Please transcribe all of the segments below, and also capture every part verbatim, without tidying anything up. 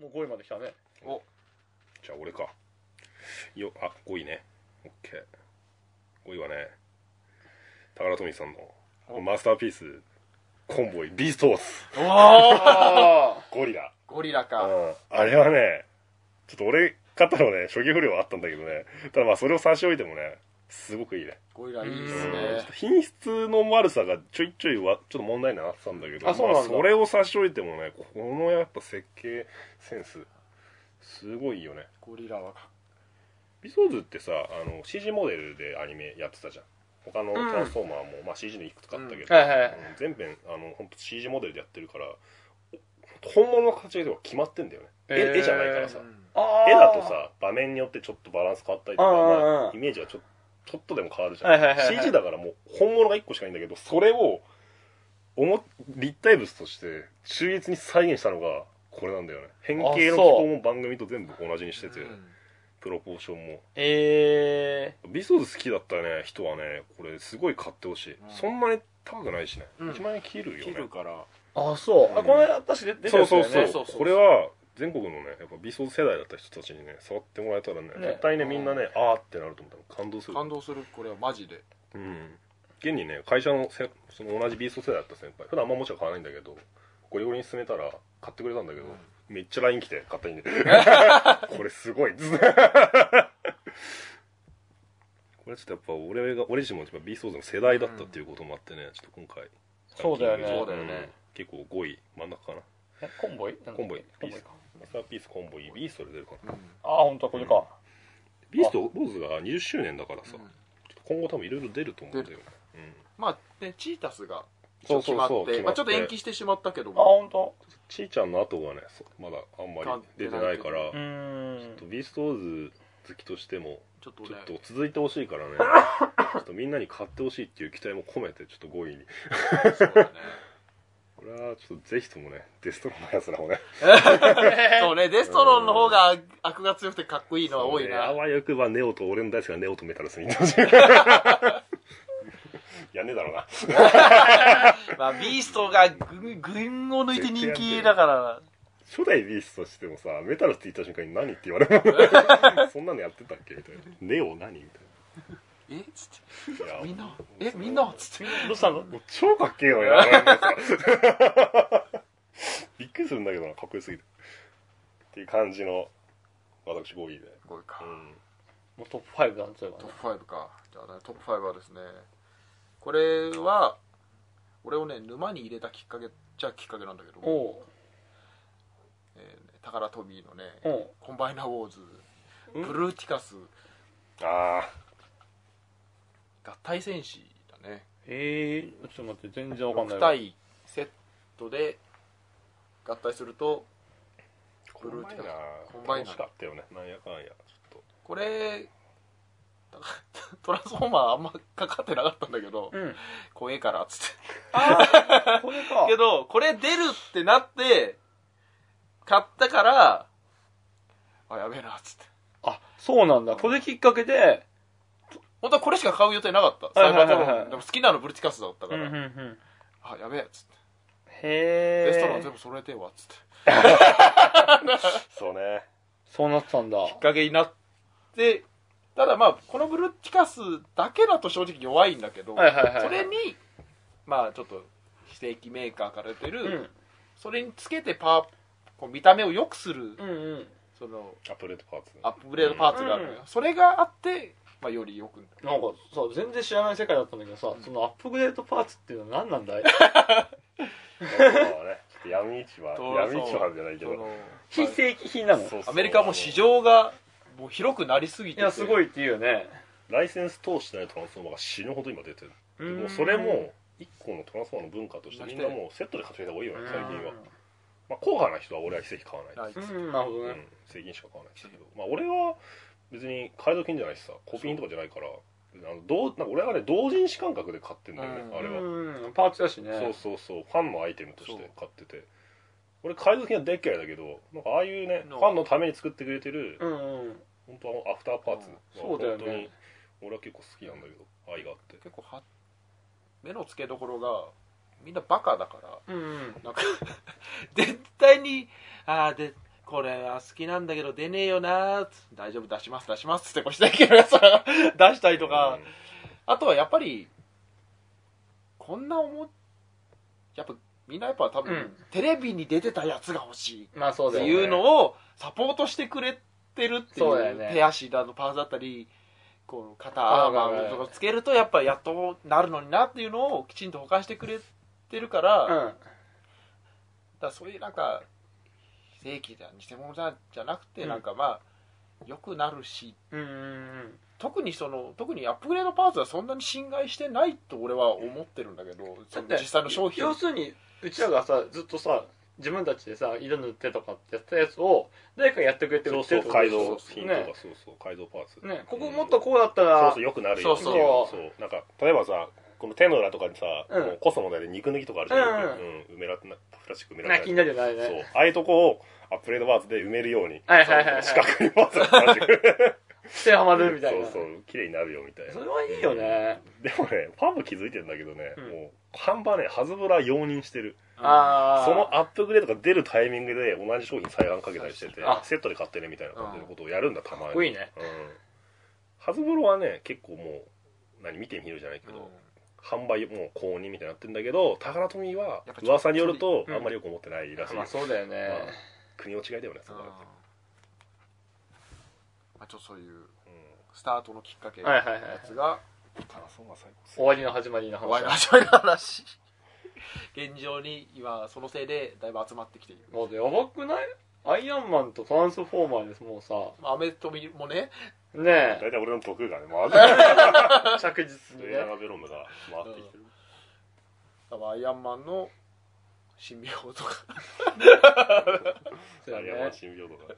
もうごいまで来たね。 おじゃあ俺かよ。あ、ごいね。オッケー。ごいはね、タカラトミーさんのマスターピースコンボイビーストウォーズ。 おゴリラ。 ゴリラか、 うん、あれはね、ちょっと俺買ったのね、初期不良はあったんだけどね、ただまあそれを差し置いてもね、すごくいいね。 ゴリラいいですうんね。 品質の悪さがちょいちょいはちょっと問題になってたんだけど、 あ、そうなんだ。 まあ、それを差し置いてもね、このやっぱ設計センスすごいよね。 ゴリラはかビソーズってさ、あの シージー モデルでアニメやってたじゃん。他のトランスフォーマーも、まあ、シージー でいくつかあったけど、 うんはいはいうん全編あの本当 シージー モデルでやってるから本物の形が決まってんだよね、 えー絵絵じゃないからさ、 あー絵だとさ場面によってちょっとバランス変わったりとか、 うんうんうんまあ、イメージがちょちょっとでも変わるじゃん、 はいはいはいはいシージー だからもう本物がいっこしかないんだけど、それをおも立体物として忠実に再現したのがこれなんだよね。変形の機構も番組と全部同じにしてて、 うんプロポーションも。 えビソーズ好きだったね人はね、これすごい買ってほしい、うん、そんなに高くないしね、 うん、 いちまんえん切るよね。 切るから。 ー、あそう、 うんあこの間私出てたやつだよね。 そうそうそうそう、これは全国のねやっぱビソーズ世代だった人たちにね触ってもらえたらね、 ね絶対ねみんなねあーってなると思ったら感動する。 感動する。これはマジで。 うん現にね会社のせその同じビースト世代だった先輩、普段あんまもちろん買わないんだけど、ゴリゴリに勧めたら買ってくれたんだけど、うん、めっちゃ ライン 来て買ったんでこれすごいこれちょっとやっぱ俺が俺自身もビーストーズの世代だったっていうこともあってね、ちょっと今回そうだよねそうだよね、 うん、結構ごい真ん中かな。 えコンボイコンボイコンボイか。 マスターピースコンボイビーストで出るかな、 うん、 ああ本当はこれか、うん、 ビーストウォーズがにじゅっしゅうねんだからさ、うん、今後多分いろいろ出ると思うんだよね、うん、 まあねチータスがそう決まってそうそうまあ、ちょっと延期してしまったけども、 あ本当ちーちゃんの後がねまだあんまり出てないからうーんちょっとビーストウォーズ好きとしてもちょっと、ね、 ちょっと続いてほしいからねちょっとみんなに買ってほしいっていう期待も込めてちょっとごいにそうだねこれはちょっとぜひともねデストロンのやつらもねそうねデストロンの方が悪が強くてかっこいいのは多いな、 ね、あわよくばネオと俺の大好きなネオとメタルスにいってほしいやんねえだろうなまあビーストが群を抜いて人気だから初代ビーストしてもさメタルって言った瞬間に何って言われるそんなのやってたっけみたいなネオ何みたいなえっつってみんなえみんなっつってどうしたのもう超かっけえのやられるのさびっくりするんだけどなかっこよすぎてっていう感じの私ごいでごいか、うん、 もうトップファイブなんですよ、ね、 トップファイブか。じゃあ、ね、トップファイブはですねこれは俺をね沼に入れたきっかけじゃきっかけなんだけども、えーね、タカラトミーのねコンバイナーウォーズブルーティカスあ合体戦士だね。 えー、ちょっと待って全然わかんないろく体セットで合体するとブルーティカスコンバイナー楽しかったよねなんやかんやちょっとこれトランスフォーマーあんまかかってなかったんだけど、うん、怖えからっつってあこれかけどこれ出るってなって買ったからあやべえなっつって、 あそうなんだ、これきっかけで本当はこれしか買う予定なかった、サイバートロンでも好きなのブルティカスだったから、うんうんうん、あやべえっつってへえレストラン全部揃えてえわっつってそうねそうなったんだきっかけになってただまあこのブルーティカスだけだと正直弱いんだけど、 はいはいはいはい、 それにまあちょっと非正規メーカーから出てる、うん、それにつけてパーこう見た目を良くする、うんうん、そのアップグレードパーツアップグレードパーツがあるのよ、うん、それがあって、まあ、よりよくなんかさ全然知らない世界だったんだけどさ、うん、そのアップグレードパーツっていうのは何なんだい闇市は闇市はじゃないけど非正規品なの。 そうそうアメリカはもう市場がもう広くなりすぎてて、 いやすごいっていうよね。 ライセンス通してないトランスフォーマーが死ぬほど今出てる。もうそれも一個のトランスフォーマーの文化としてみんなもうセットで買ってた方がいいよね最近は。まあ硬派な人は俺は非正規買わないです。 うんなるほどね。うん、 正規にしか買わないですけど、まあ俺は別に買い時品じゃないしさコピー品とかじゃないから。あのどうなんか俺はね同人誌感覚で買ってんだよね、うん、あれは、 うん、パーツだしね。 そうそうそうファンのアイテムとして買ってて俺買い時品はでっけえだけどなんかああいうねファンのために作ってくれてる、うんうん、本当はアフターパーツ、うん、 そうだよね、 本当に俺は結構好きなんだけど愛があって結構は目の付けどころがみんなバカだから、うんうん、なんか絶対にあでこれは好きなんだけど出ねえよなー、大丈夫出します出しますってこうしたいけどやつら出したりとか、うん、あとはやっぱりこんな思やっぱみんなやっぱ多分、うん、テレビに出てたやつが欲しいっていうのをサポートしてくれてるっていう、ね、手足だのパーツだったりこう肩アーマーとかつけるとやっぱやっとなるのになっていうのをきちんと保管してくれてるから、うん、だからそういうなんか正規だ偽物だじゃなくて、うん、なんかまあ良くなるし、うんうんうん、特にその特にアップグレードパーツはそんなに侵害してないと俺は思ってるんだけど、その実際の商品要するにうちらがさずっとさ自分たちでさ色塗ってとかってやったやつを誰かやってくれてるってそうそう改造品とか、ね、そうそう改造パーツねここもっとこうだったら、 そうそうよくなるよそうそうそうなんか例えばさこの手の裏とかにさ、うん、コスモで肉抜きとかあるじゃん、うんうん、埋めらプラスチック埋められ気になるよねそうああいうとこをアップグレードパーツで埋めるように、はいはいはいはい、四角いパーツを出してくる手はまるみたいなそうそう綺麗になるよみたいなそれはいいよね、 うん、でもねファンも気づいてるんだけどね、うん、もう販売ねハズブラ容認してるあそのアップグレードが出るタイミングで同じ商品再販かけたりしててセットで買ってねみたいな感じのことをやるんだたまにかっこいいね、 うん、ハズブラはね結構もう何見てみるじゃないけど、うん販売もう公認みたいになってるんだけどタカラトミーは噂によるとあんまりよく思ってないらしい、うんまあ、そうだよね、まあ、 国の違いだよねそこは、 まあ、ちょっとそういう、うん、スタートのきっかけのやつが終わりの始まりの話終わりの始まりの話現状に今そのせいでだいぶ集まってきているもうやばくないアイアンマンとトランスフォーマーですもうさアメとミもねねえ大体俺の得意がね回って着実にねエアガベロムが回ってきてる、 うん、アイアンマンの神病とかアイアンマン神病とか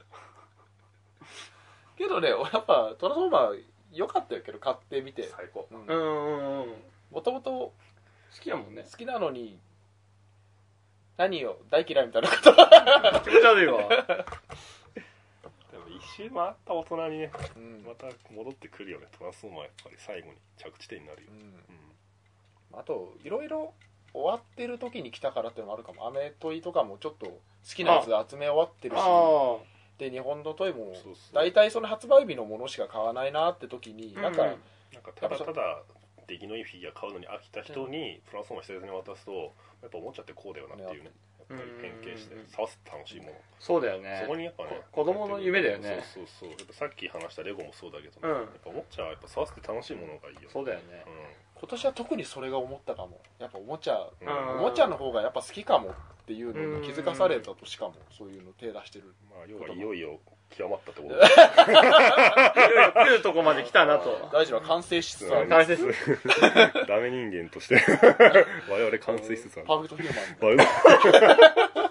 けどね俺やっぱトランスフォーマー良かったよけど買ってみて最高うんうんうんもともと好きやもんね好きなのに何よ大嫌いみたいなこと気持ち悪いわでも一周回った大人にね、うん、また戻ってくるよねトランスフォーマーやっぱり最後に着地点になるよ、 うんうん、あといろいろ終わってる時に来たからっていうのもあるかもアメトイとかもちょっと好きなやつ集め終わってるしで日本のトイも大体その発売日のものしか買わないなって時に、うん、なんか、うん、なんかただただ出来のいいフィギュア買うのに飽きた人にトランスフォーマー施設に渡すとやっぱ思っちゃってこうだよなっていうねやっぱり変形して触って楽しいものそうだよねそこにやっぱね子供の夢だよねそうそうそうやっぱさっき話したレゴもそうだけど、ねうん、やっぱおもちゃはやっぱ触って楽しいものがいいよそうだよね、 うん、今年は特にそれが思ったかもやっぱおもちゃ、うん、おもちゃの方がやっぱ好きかもっていうのに気づかされたとしかもそういうの手出してるまあ要はいよいよ極まったってことだいよいよ来るとこまで来たなと大事は完成しつつある完成しつつダメ人間として我々完成しつつあるパーフェクトヒューマン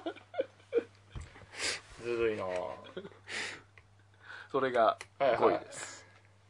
ずるいなそれがごいです、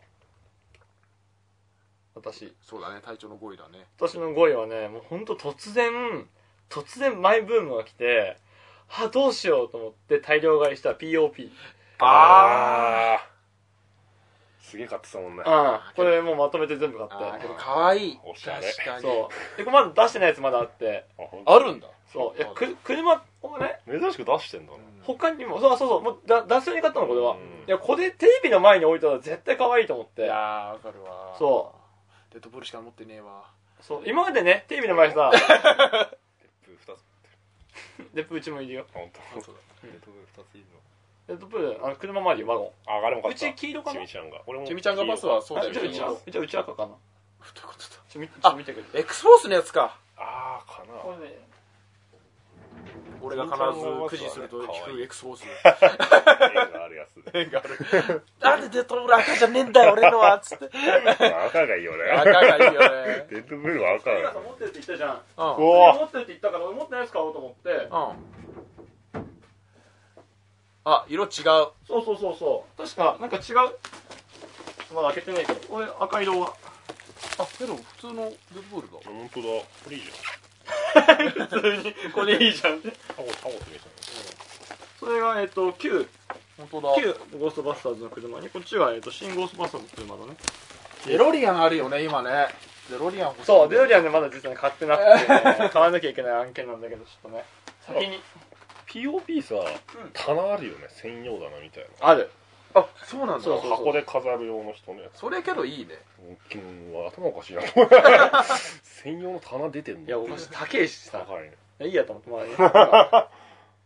はいはい、私そうだね隊長のごいだね私のごいはねもうほんと突然突然マイブームが来てあどうしようと思って大量買いした ピーオーピーああすげえ買ってたもんねあこれもうまとめて全部買ってあけどかわいいおしゃれ確かにそうでこれまだ出してないやつまだあってあるんだそういやく車をね珍しく出してんだね他にもそうそうそうもうだ出すように買ったのこれは、うん、いやこれテレビの前に置いたら絶対可愛いと思っていやーわかるわそうデッドブルしか持ってねえわそう今までねテレビの前さデップふたつデップうちもいるよ本当そうだデッドブルふたついるのデッドプールあの車周りワゴンああれも買ったうち黄色かなちみちゃんが俺もちみちゃんがバスはそうだよねうちはうちはうち赤かなどういうことだちょ見て見てくれエクスフォースのやつかああかなこれね俺が必ず駆使すると引くエクスフォース縁があるやつ縁があるなんでデッドブル赤じゃねえんだよ俺のはつって赤がいいよね赤がいいよねデッドブルは赤だよ持ってるって言ったじゃんうん持ってるって言ったから俺持ってないやつ買おうと思ってうんあ、色違うそうそうそうそう確かなんか違うまだ開けてないけどこれ赤色はあ、けど普通のデッドブルだ本当だこれいいじゃん普通にこれいいじゃんってタコタコって見えたそれがえっときゅう本当だきゅうゴーストバスターズの車にこっちがえっと新ゴーストバスターズの車だねデロリアンあるよね今ねデロリアン欲しいそうデロリアンねまだ実はね買ってなくて、ね、買わなきゃいけない案件なんだけどちょっとね先にティーオーピー さ、棚あるよね、専用棚みたいな。 ある。 あ、そうなんだ。 そうそうそう、箱で飾る用の人のやつ。 それけどいいね。 もう頭おかしいな。専用の棚出てんの。 いや、おかしい。高いしさ。 高いね。 いいやと思って、まあ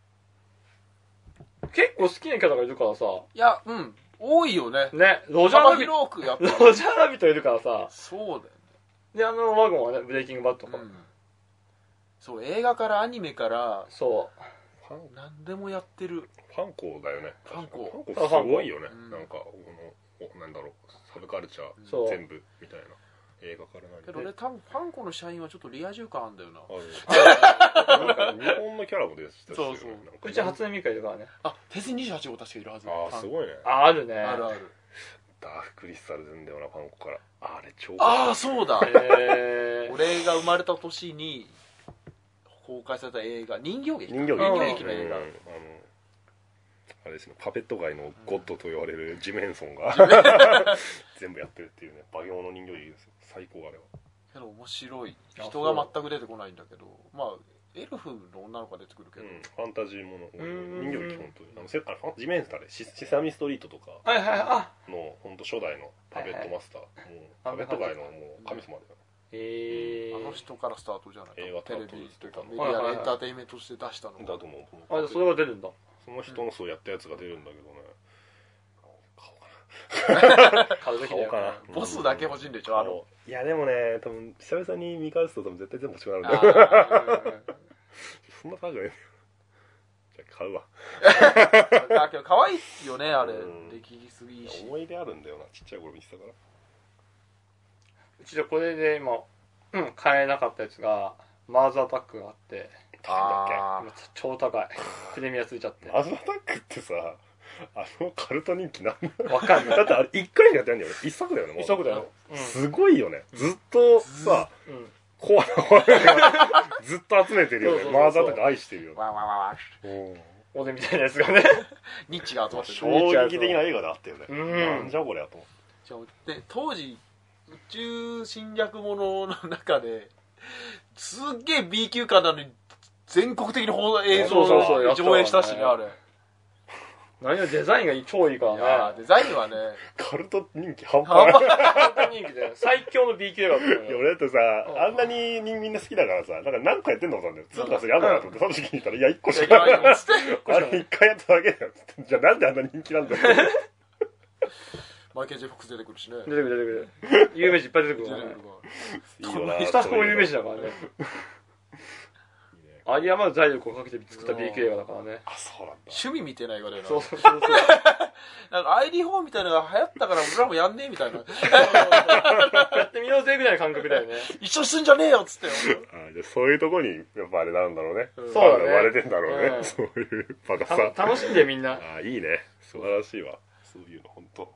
結構好きなキャラがいるからさ。 いや、うん。多いよね。 ね、ロジャーラビット。 広くやってる。 ロジャーラビットいるからさ。 そうだよね。 で、あのワゴンはね、ブレイキングバットとか、うん。 そう、映画からアニメから、 そう。 何でもやってる。 ファンコだよね。 ファンコ。 ファンコすごいよね。うん、なんか、この、なんだろう、サブカルチャー全部みたいな。映画から何けど俺多分ファンコの社員はちょっとリア充感あんだよな。 ある。日本のキャラも出てたし。 そうそう。うち初音ミカいるからね。 あ、フェスにじゅうはち号確かいるはず。 ああ、すごいね。 あ、あるね。 あるある。 ダーククリスタル出るんだよな、ファンコから。あれ超ああ、そうだ。俺が生まれた年に公開された映画、人形劇。 人形劇の映画。 あれですね、パペット界のゴッドと言われるジム・ヘンソンが全部やってるっていうね、馬行の人形劇ですよ。最高あれは。 けど面白い。人が全く出てこないんだけど、まあエルフの女の子が出てくるけど、うん、 ファンタジーもの人形劇本当にあのせあジメンスターでシサミストリートとかの本当初代のパペットマスター、はいはい、もうパペット界のもう神様だよね。 へえー、あの人からスタートじゃないか。 映画テレビとかメディアエンターテインメントとして出したのだと思う。 あ、それが出るんだ。 その人のそうやったやつが出るんだけどね。 買うべきだよ。 買おうかな。 ボスだけ欲しいんでしょ、あの。 いやでもね、多分久々に見返すと多分絶対全部欲しくなるんだよ。そんな高くないよ。じゃあ買うわ。 だけど可愛いよね、あれ。出来すぎし。 思い出あるんだよな、ちっちゃい頃見てたから。 うちでこれで今、うん、買えなかったやつが、マーズアタックがあって、 あ今超高い。プレミアついちゃって。 マーズアタックってさ、あのカルト人気なんだわかんない。 だってあれいっかいしかやってないんだよね。一作だよね、もう。 一作だよ。 うん、すごいよね。ずっとさ、うん、コアなファンがずっと集めてるよね。マーズアタック愛してるよね。 わわわわ。 俺みたいなやつがね。 ニッチが集まってる。 衝撃的な映画であったよね。うん、なんじゃこれやと思って。 で当時宇宙侵略ものの中ですっげえ B 級感なのに全国的に映像を上映したしね、あれ。 何よ、デザインが超いいからね。デザインはね。 カルト人気半端ない。 カルト人気で最強の B 級映画だったよ。 いや、俺だってさ、あんなにみんな好きだからさ、なんか何回やってんのかなんだよ。ツーとかそれやんのかなと思って、その時に言ったら、いや、いっこしかない。あれいっかいやっただけだよ。じゃあなんであんな人気なんだよ。 マイケル・ジェフォックス出てくるしね。 出てくる出てくる。有名人いっぱい出てくるからね。 いいよな。 スタッフも有名人だからね。有り余る財力をかけて作った B 級映画だからね。 あ、そうなんだ。 趣味みたいな映画だよな。 そうそうそう。 なんか アイディーフォー みたいなのが流行ったから俺らもやんねえみたいな。 やってみようぜぐらいの感覚だよね。 一緒にすんじゃねえよっつってよ。 あ、じゃあそういうとこにやっぱあれなんだろうね。 そうだね。 生まれてんだろうね。うん、そういうバカさ。 楽しんでみんな。 あ、いいね。素晴らしいわ。そういうの本当。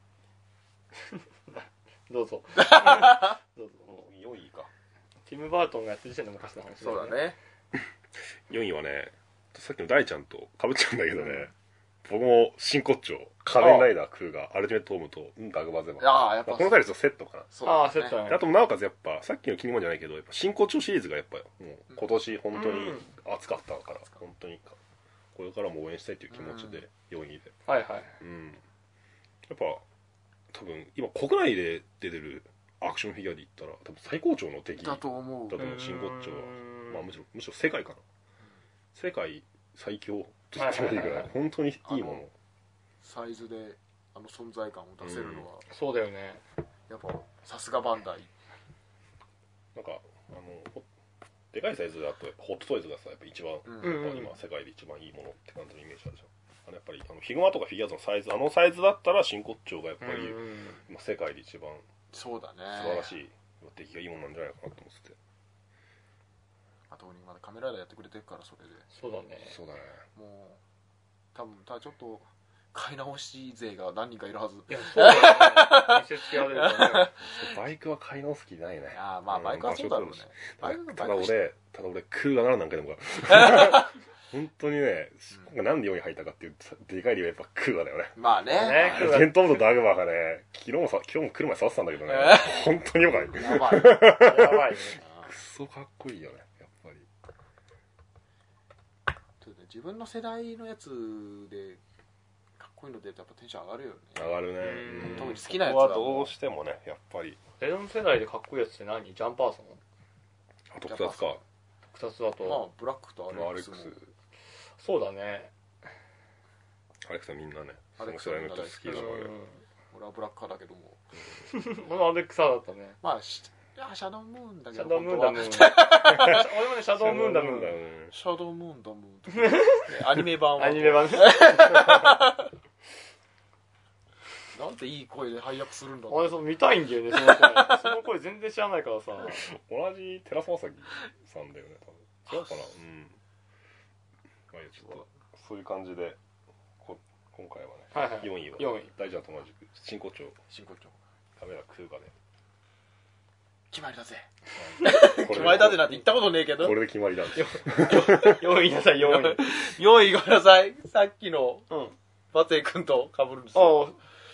どうぞ。どうぞ。 よんいか。 ティム・バートンがやってる時点で昔の話、ね。 そうだね。 よんいはね、さっきの大ちゃんと被っちゃうんだけどね、うん、僕も真骨頂、仮面ライダークーガー、アルティメットホームとダグバゼマン。 ああ、やっぱ、まあ、 この二人とセットかな。 そう、ね、ああ、セットだね。 あとなおかつやっぱ、さっきのキニモンじゃないけど、やっぱ真骨頂シリーズがやっぱ、もう今年本当に熱かったから、うん、本当に、これからも応援したいという気持ちで、よんいで。 はいはい。 うん。やっぱ、多分、今国内で出てるアクションフィギュアで言ったら、多分最高潮の敵だと思う。 だと思う、真骨頂は。まあむしろ、むしろ世界かな。世界最強と言ってもいいぐらい、本当にいいもの。 サイズであの存在感を出せるのは、 うん、そうだよね。 やっぱさすがバンダイ。 なんかあのでかいサイズだとホットトイズがさ、やっぱ一番、うん、やっぱ今世界で一番いいものって感じのイメージあるじゃん。あのやっぱりあのフィグマとかフィギュアーズのサイズ、あのサイズだったら真骨頂がやっぱり、うん、今世界で一番そうだね、 素晴らしい出来がいいものなんじゃないかなと思ってて。 あとまだカメラでやってくれてるから、それで。 そうだね。 そうだね。 もう多分ただちょっと買い直し勢が何人かいるはず。 いや、そうだね。見せつけられるからね。 バイクは買い直す気ないね。 ああ、まあバイクはそうだろうね。 うん、ただ俺、ただ俺クーがならなんかでも本当にね、今回なんでよんい入ったかっていうでかい理由はやっぱクーガだよね。 まあね。 テントムとダグマがね、昨日もさ、今日も来る前触ってたんだけどね、本当によかった。 やばい。やばいね。 クソかっこいいよね、やっぱり。 自分の世代のやつでかっこいいの出るとやっぱテンション上がるよね。 上がるね。 うん、特に好きなやつはどうしてもね、やっぱりレドン世代でかっこいいやつって何？ジャンパーソン？ あ、特撮か。 特撮だとまあブラックとアレックスも。 そうだね。 アレックスはみんなね、 アレックスその世代の人好きだからね。 俺はブラック派だけども。 俺はアレックス派だったね。 まあしいやシャドウムーンだけど。 シャドウムーンだムーン。俺もねシャドウムーンだムーンだ。 シャドウムーンだムーン。アニメ版は。 アニメ版。 なんていい声で配役するんだ。 俺そう見たいんだよね、その声。その声全然知らないからさ。 同じ寺澤崎さんだよね、多分。違うかな。うん。まあいやちょっとそういう感じでこ今回はね、はいはい、よんいはよんい大ちゃんと同じく真骨頂真骨頂カメラ空ガで決まりだぜ。決まりだぜなんて言ったことねえけど。 これで決まりだぜ。 よんいなさい、よんい。 よんいごめんなさい。さっきのバツエ君と被るんですよ。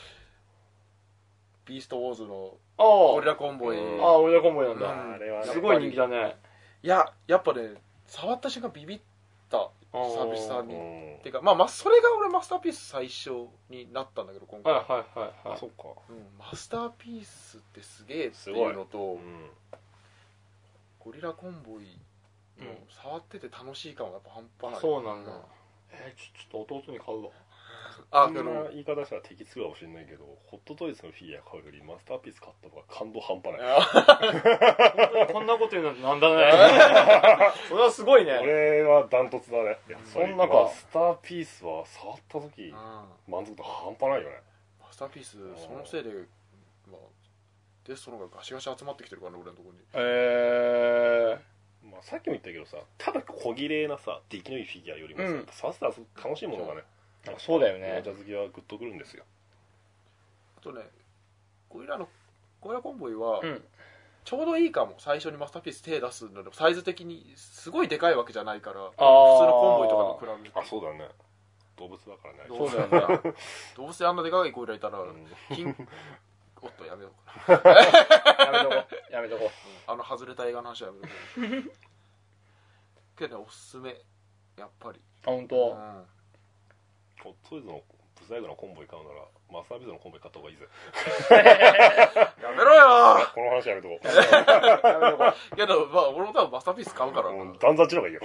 ビーストウォーズのゴリラコンボイ。 ああ、ゴリラコンボイなんだ。 あれはすごい人気だね。 いや、やっぱね、触った瞬間ビビった久々に。てか、まあ、それが俺マスターピース最初になったんだけど、今回。 はいはいはいはい。 そっか。 うん、マスターピースってすげえっていうのと、うん、ゴリラコンボイの触ってて楽しい感はやっぱ半端ない。 そうなんだ。えー、ちょっと弟に買うわ。 あ、そんな言い方したら敵つくかもしれないけど、ホットトイズのフィギュア買うよりマスターピース買った方が感動半端ない。 こんなこと言うなんてなんだね。それはすごいね。 俺はダントツだね。 そんなか。 マスターピースは触った時、満足度半端ないよね。 マスターピース、そのせいで、まあ、デストロンがガシガシ集まってきてるからね、俺のところに。 えー。まあさっきも言ったけどさ、ただ小綺麗なさ、出来のいいフィギュアよりもさ、うん、触ったら楽しいものがね。 そうだよね。 ジャズ好きはグッとくるんですよ。 あとね、ゴリラのゴリラコンボイは、うん、ちょうどいいかも。最初にマスターピース手出すのでサイズ的にすごいでかいわけじゃないから、普通のコンボイとかと比べて。 あ、そうだね。動物だからね。 そうだよね。動物であんなでかいゴリラいたら、うん、金おっとやめようかな。 やめとこう。やめとこう。 あの外れた映画の話はやめとこう。けどね、おすすめやっぱり。 あ、本当。うん、 ホットトイズのブサイクのコンボイ買うならマスターピースのコンボイ買った方がいいぜ。 やめろよこの話やめとこう。 やめとこう。けど、まあ、俺も多分マスターピース買うから。 断然ちの方がいいよ。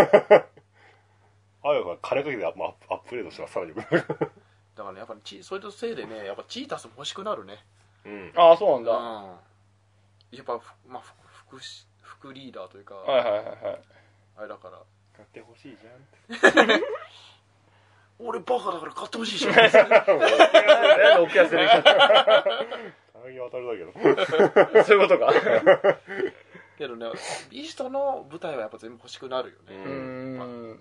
あやが金かけてアップアップグレードしたらさらによくなる。 だからね、やっぱりチそれとせいでね、やっぱチータスも欲しくなるね。 うん。ああ、そうなんだ。うん。 やっぱ、まあ、副、副リーダーというか。 はいはいはいはい。 あれだから。 買ってほしいじゃんって。 俺バカだから買ってほしいじゃん。 起きやすい。大変当たるだけど。そういうことか。 けどね、ビーストの舞台はやっぱ全部欲しくなるよね。 うん。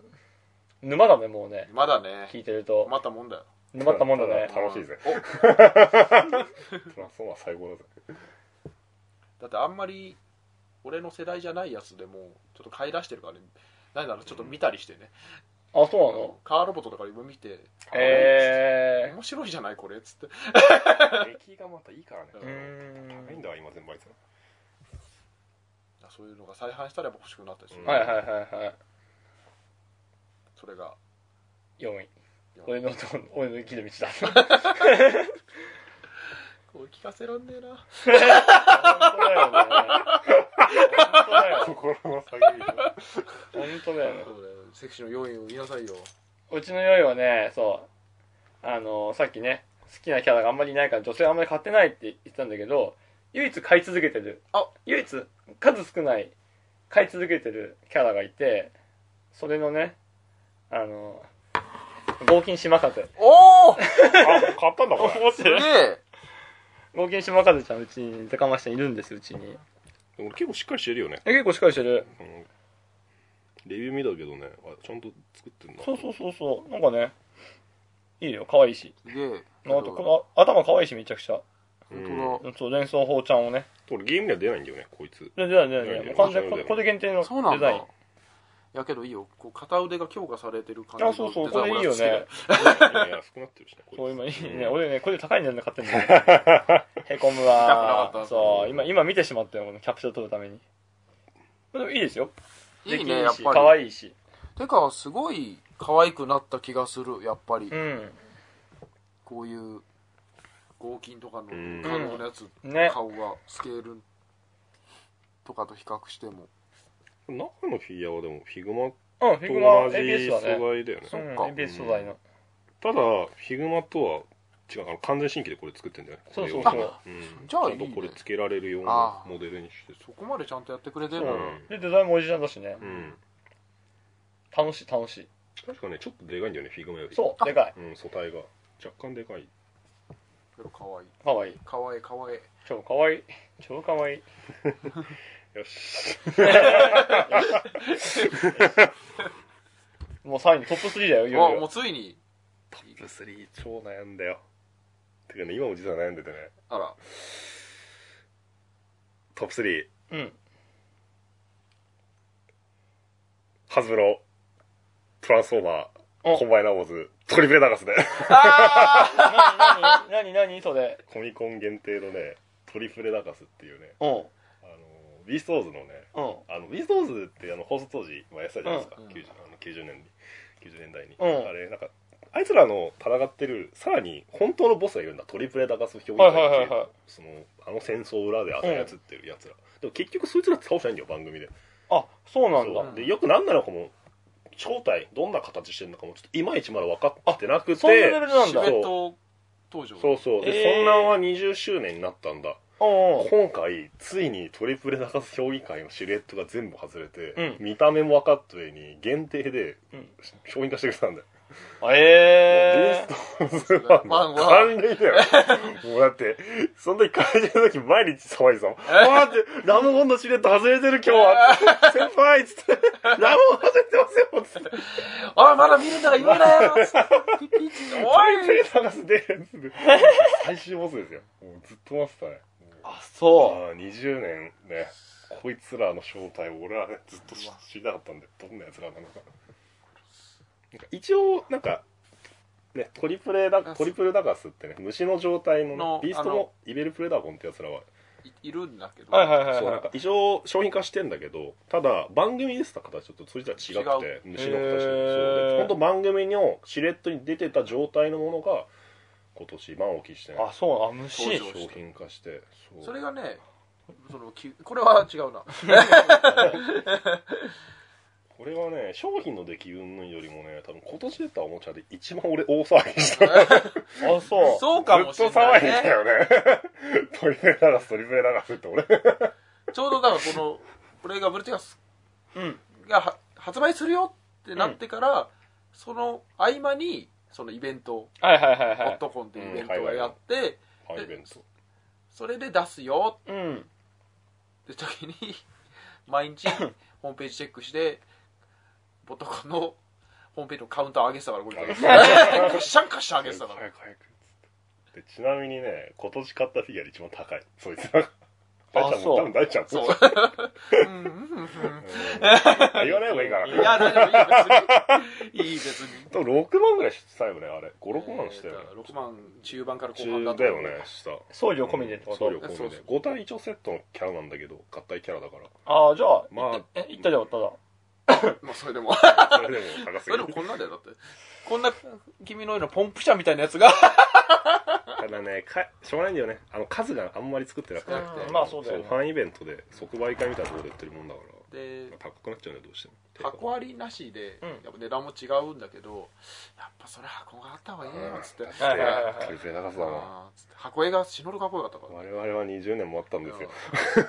沼だね、もうね。 沼だね。 聞いてると。 沼ったもんだよ。 沼ったもんだね。 楽しいぜ。トランスフォーマー最高だぜ。 だってあんまり俺の世代じゃないやつでもちょっと買い出してるからね。何ならちょっと見たりしてね。 あ、そうなの？ カーロボットとか今見て、 えー、 面白いじゃないこれっつって。 出来がまたいいからね。高いんだわ今全部あいつら。 そういうのが再販したらやっぱ欲しくなったりする。 はいはいはいはい。 それがよんい。俺の俺の生きる道だ。 これ聞かせらんねえな。 本当だよね。本当だよ。 心の叫び。 本当だよね。 セクシーのよんいを言いなさいよ。 うちのよんいはね、そうあのさっきね好きなキャラがあんまりいないから女性あんまり買ってないって言ってたんだけど、唯一買い続けてる、あ唯一数少ない買い続けてるキャラがいて、それのねあの合金島風。 おお。あ、 買ったんだこれ。 すげえ。 合金島風ちゃんうちにデカマシちゃんいるんですようちに。 でも結構しっかりしてるよね。 え結構しっかりしてる。うん、 レビュー見たけどね、あちゃんと作ってるんだ。 そうそうそうそう、なんかねいいよ、可愛いし。 すげえ。 あとこの頭可愛いしめちゃくちゃ。 本当だ。 そう連想法ちゃんをね。 俺ゲームには出ないんだよねこいつ。 出ない出ない出ない。完全にこれ限定のデザイン。 やけどいいよ、こう片腕が強化されてる感じ。 あ、そうそう、これいいよね。 安くなってるしね。 そう今いいね。俺ねこれ高いんだよね買ってんの。へこむわ。そう今今見てしまったよこのキャプチャー撮るために。でもいいですよ。 いいねやっぱり。 可愛いし。 てかすごい可愛くなった気がするやっぱり、 うん、 こういう合金とかの韓国のやつ、 うんね、 顔がスケールとかと比較しても中のフィギュアはでもフィグマと同じ素材だよね、 そっか、エービーエス 素材の、 ただフィグマとは違う、あの完全新規でこれ作ってんだよね。 そうそうそう、 うん、 じゃあいい、ね、 ちゃんとこれつけられるようなモデルにして、 そこまでちゃんとやってくれてる、 うん、でデザインもオリジナルだしね、うん、楽しい楽しい。 確かねちょっとでかいんだよねフィグマより。 そうでかい、 うん、素体が若干でかいけどかわいいかわいいかわいいかわいい超かわいい超かわいいよしもうさんいトップスリーだよ。いよいよもうついにトップスリー超悩んだよ。てかね今も実は悩んでてね。 あらトップスリー、 うん、 ハズブロトランスフォーマーコンバイナーウォーズトリプルダガスであー何何何それコミコン限定のねトリプルダガスっていうね、 うん、 あのビーストウォーズのね、うん、あのビーストウォーズってあの放送当時、まあ、やってたじゃないですか、うん、きゅうじゅう, あのきゅうじゅうねんにきゅうじゅうねんだいに、うん、あれなんかあいつらの戦ってるさらに本当のボスがいるんだ。トリプルダガス評議会っていう、はいはいはいはい、そのあの戦争裏で操ってるやつら、うん、でも結局そいつら倒しないんだよ番組で。 あ、そうなんだ。 でよくなんなのかも正体どんな形してるのかもちょっといまいちまだ分かってなくて、 そんなレベルなんだ。 そう登場そうそうで、えー、そんなんはにじゅっしゅうねんになったんだ。今回ついにトリプルダガス評議会のシルエットが全部外れて、うん、見た目も分かった上に限定で商品化してくれたんだよ。 えー、ビーストは還暦だよ。もうだってその時会社の時毎日騒いでたもん。わーってラムゴンのシルエット外れてる今日は先輩っつってラムゴン外れてますよっつっておいまだ見るんだから言わないよっつっておいトリプルダガス出るっつって最終ボスですよ。もうずっと待ってたね。 あ、そうあにじゅうねんねこいつらの正体を俺は、ね、ずっと知りたかったんでどんなやつらなのか。なんか一応なんかねトリプルダトリプルダガスってね虫の状態の、ね、のビーストもイベルプレダゴンってやつらはいいるんだけど、 はいはいはいはい、 そうなんか一応商品化してんだけど、ただ番組でした形ちょっとそいつら違くて虫の形で、そうで本当番組のシルエットに出てた状態のものが今年満を期して、ね、 あそうあ虫商品化して、 そうそれがねそのこれは違うなこれはね商品の出来云々よりもね多分今年出たおもちゃで一番俺大騒ぎしたあそうそうかもしれない、ね、 ずっと騒いでたよねトリプルダガストリプルダガスって俺ちょうどだからこのプレイガブルティガスが発売するよってなってから、うん、その合間にそのイベント、 はいはいはいはい、 ホットコンっていうイベントをやって、 うん、ファンイベントそれで出すよって時に、うん、毎日ホームページチェックしてボトコンのホームページのカウンター上げてたからこれカッシャンカッシャン上げてたから早く早くでちなみにね今年買ったフィギュアで一番高いそいつが大ちゃんも多分大ちゃんそううんうんうん言わない方がいいかな。 いや大丈夫いい別にいい別に多分ろくまんぐらいしたよねあれご、ろくまんしたよね、 えー、ろくまん中盤から後半だとだよねした送料込みでってこと、 送料込みでご体一応セットのキャラなんだけど合体キャラだからああじゃあまあえいったじゃんただまあそれでもそれでも高すぎるそれでもこんなんだよだってこんな君のようなポンプ車みたいなやつがただねかしょうがないんだよねあの数があんまり作ってなくて、 うん、まあそうだよ、ね、 ファンイベントで即売会みたいなところで売ってるもんだからで、 まあ、高くなっちゃうねどうしても箱ありなしで、うん、やっぱ値段も違うんだけどやっぱそれ箱があった方がいいよっつってトリプルダガスだな箱絵が死ぬるかっこよかったから我々はにじゅうねんもあったんですよ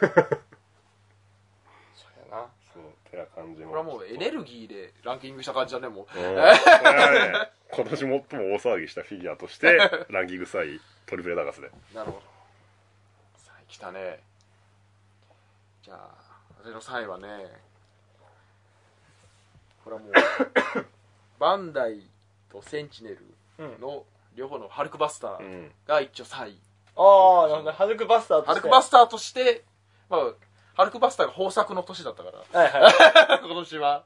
そうやなそうてな感じのこれはもうエネルギーでランキングした感じだねもう、うん、 これはね今年最も大騒ぎしたフィギュアとしてランキングさいトリプルダガスでなるほどさあ来たねじゃあ私のさんいはねこれはもうバンダイとセンチネルの両方のハルクバスターが一応さんい、 うん、ああなんだハルクバスターとしてハルクバスターとしてまあハルクバスターが豊作の年だったから、 はいはい、 今年は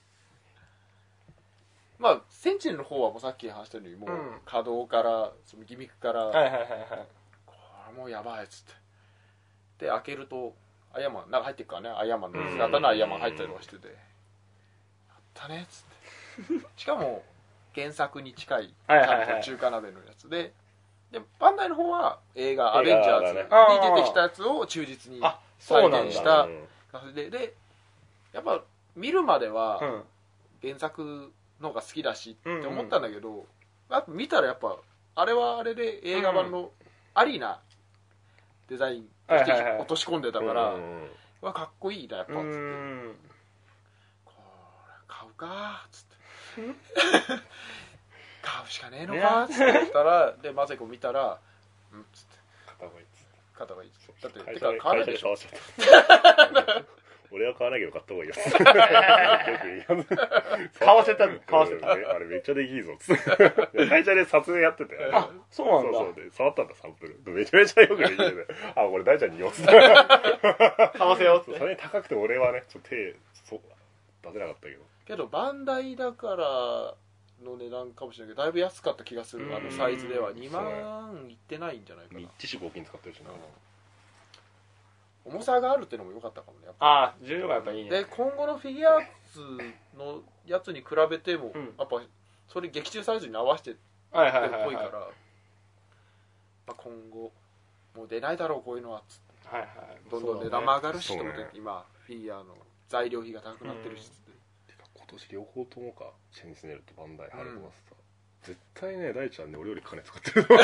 まあセンチネルの方はもうさっき話したようにもう稼働からそのギミックから、 はいはいはいはい、 これもうやばいっつってで開けるとアイアンマンなんか入ってるからねアイアンマンの姿のアイアンマン入ったりとかしててやったねっつってしかも原作に近いちはいはいはいゃんと中華鍋のやつで、でバンダイの方は映画「アベンジャーズ」に映画出てきたやつを忠実にあ再そうなんだ現したうん形で、でやっぱ見るまではうん原作の方が好きだしうんうんって思ったんだけど、やっぱ見たらやっぱあれはあれで映画版のありなデザインとしてはいはいはい落とし込んでたから、 うんわかっこいいなやっぱっつって、 うーんこれ買うかっつって買うしかねえのかっつって言ったら、でマセコ見たらうんっつって片方いいっつ買った方がいいっつってだって会てか社買わないでしょ。 会社で買わせちゃった俺は買わなきゃ買った方がいいよよく言います買わせたの買わせたうんあれめっちゃできいいぞっつって会社で撮影やっててあそうなんだそうそうで触ったんだサンプルめちゃめちゃよくできててあこれ大ちゃんによっつって買わせようってそれに高くて俺はねちょっと手そう出せなかったけどけどバンダイだからの値段かもしれないけどだいぶ安かった気がする。あのサイズではにまんいってないんじゃないかな。 ティッシュ合金使ってるしな重さがあるっていうのも良かったかもねやっぱ。 ああ重量がやっぱいいねで今後のフィギュアーツのやつに比べても、 うんやっぱそれ劇中サイズに合わせてるはいっはいはいはいぽいから、まあ、今後もう出ないだろうこういうのはっつってはいはいどんどん値段も上がるしとそうね思って、今フィギュアの材料費が高くなってるし、 てか今年両方ともかチェンジネルとバンダイハルコマスター、絶対ね大ちゃんね俺より金使ってる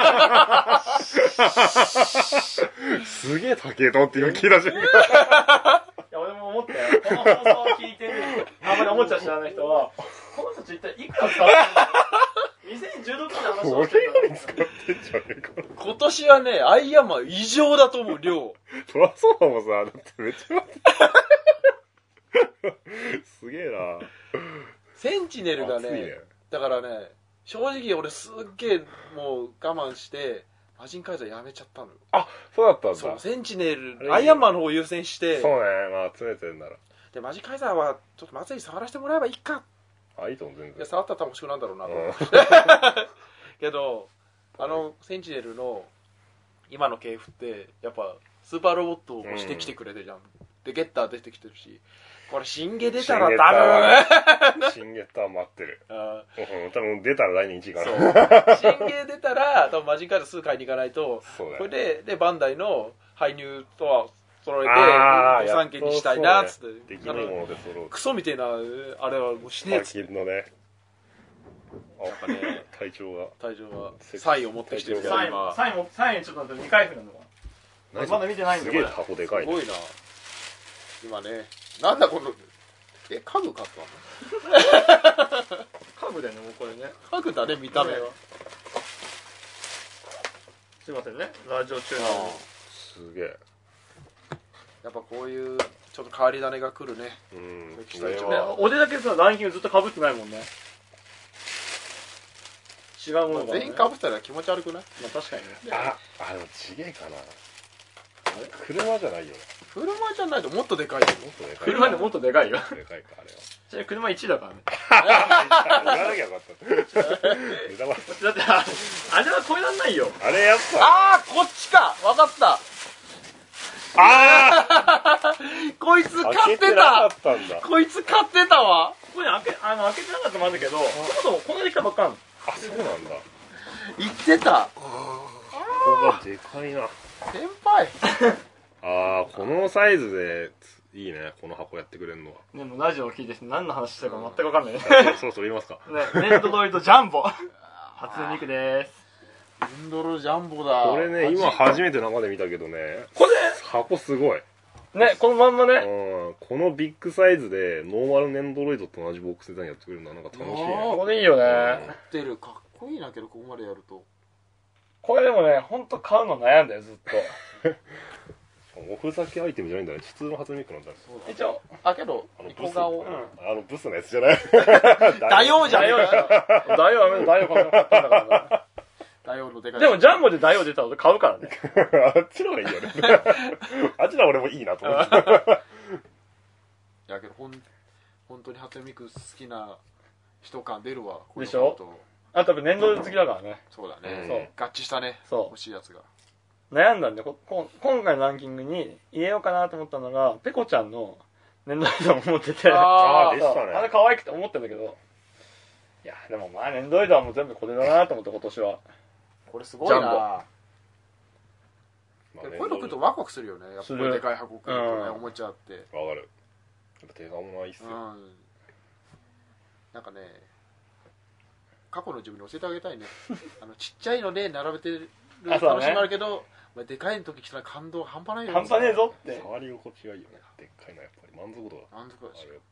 すげえ高えと思って今聞いた瞬間いや俺も思ったよこの放送を聞いてるあんまりおもちゃ知らない人はこの人たち一体いくら使ってるのにせんじゅうろくねんの話をしてる俺より使ってんじゃねえか今年はねアイアンマン異常だと思う量。 トランスフォーマーもさだってめっちゃすげえなセンチネルがね熱いねだからね正直俺すっげえもう我慢してマジンカイザーやめちゃったのよ。 あそうだったんだそうセンチネあれいルいアイアンマンの方を優先してそうねまあ集めてるならでマジンカイザーはちょっと松井に触らせてもらえばいいか。 あいいと思う全然いや触ったら楽しくなんだろうなと思って、 うんけどあのセンチネルの今の系譜ってやっぱスーパーロボットをしてきてくれてるじゃん、でゲッター出てきてるしこれ新ゲ出たら多分新ゲッター待ってるあうん多分出たら来年いちいかそうな新ゲ出たら多分マジンカード数買いに行かないとそうだよこれででバンダイの排入とは揃えてあー御三家にしたいなっつって、 できないもので揃うクソみたいなあれはもうしねえっつって最近のねあなんかね体調が隊長がサインを持ってきてるけどサイン今サインもサインちょっと待ってにかいふなのかなまだ見てないんだすげえこれ箱でかいねすごいな今ねなんだこのえ家具買ったの家具だよねもうこれね家具だね見た目はすいませんねラジオ中なのにすげえやっぱこういうちょっと変わり種が来るね。 うん期待値ね俺だけさランキングずっと被ってないもんね違うものが、ね、 全員かぶったら気持ち悪くない？ まあ確かにねああでもちげえかな車じゃないよね車じゃないともっとでかいよ。 もっとでかい車でもっとでかいよでかいかあれはちなみに車いちだからね言わなきゃよかったネタバレだってああれは超えらんないよあれやっああこっちかわかったぱあこいつあ買って開けてなかたったんだこいつ買ってたわこれ開けあの開けてなかったのもあるんだけどそもそもこの間来たばっかなのあそうなんだ言ってたここがでかいな先輩ああこのサイズでいいねこの箱やってくれるのはでもラジオを聞いて何の話してるか全く分かんないねそろそろ言いますかねネンドロイドジャンボ初音ミクですインドルジャンボだこれね今初めて生で見たけどねこれ箱すごいねこのまんまねうんこのビッグサイズでノーマルネンドロイドと同じボックスデザインやってくれるのはなんか楽しいねこれいいよね持ってるかっこいいなけどここまでやるとこれでもねほんと買うの悩んだよずっとおふざけアイテムじゃないんだね普通の初音ミクなんだね一応あけどあのブス小顔あのブスのやつじゃないダヨウじゃねえかよダイオはダイオ買ったんだからダヨウのでかないでもジャンボでダイオ出たら俺買うからねあっちの方がいいよねあっちの俺もいいなと思っていやけどほん本当に初音ミク好きな人感出るわでしょこの子とあとやっぱ粘土好きだからねそうだね、 うんそう合致したねそう欲しいやつが悩んだんでここ今回のランキングに入れようかなと思ったのがペコちゃんの粘土イドも持っててあーでしたねあれ可愛くて思ったんだけどいやでもまあ粘土間はもう全部これだなと思って今年はこれすごいな。まあ、こういうの食うとワクワクするよね。やっぱりでかい箱食うとね、うん、おもちゃってわかる。やっぱ手がもないっすよ、うん、 なんかね過去の自分に教えてあげたいねあのちっちゃいので並べてる楽しみもあるけど、ね、でかいの時来たら感動半端ないよね。 半端ねえぞって。 触り心地がいいよね。でっかいのやっぱり満足度が満足度が違う。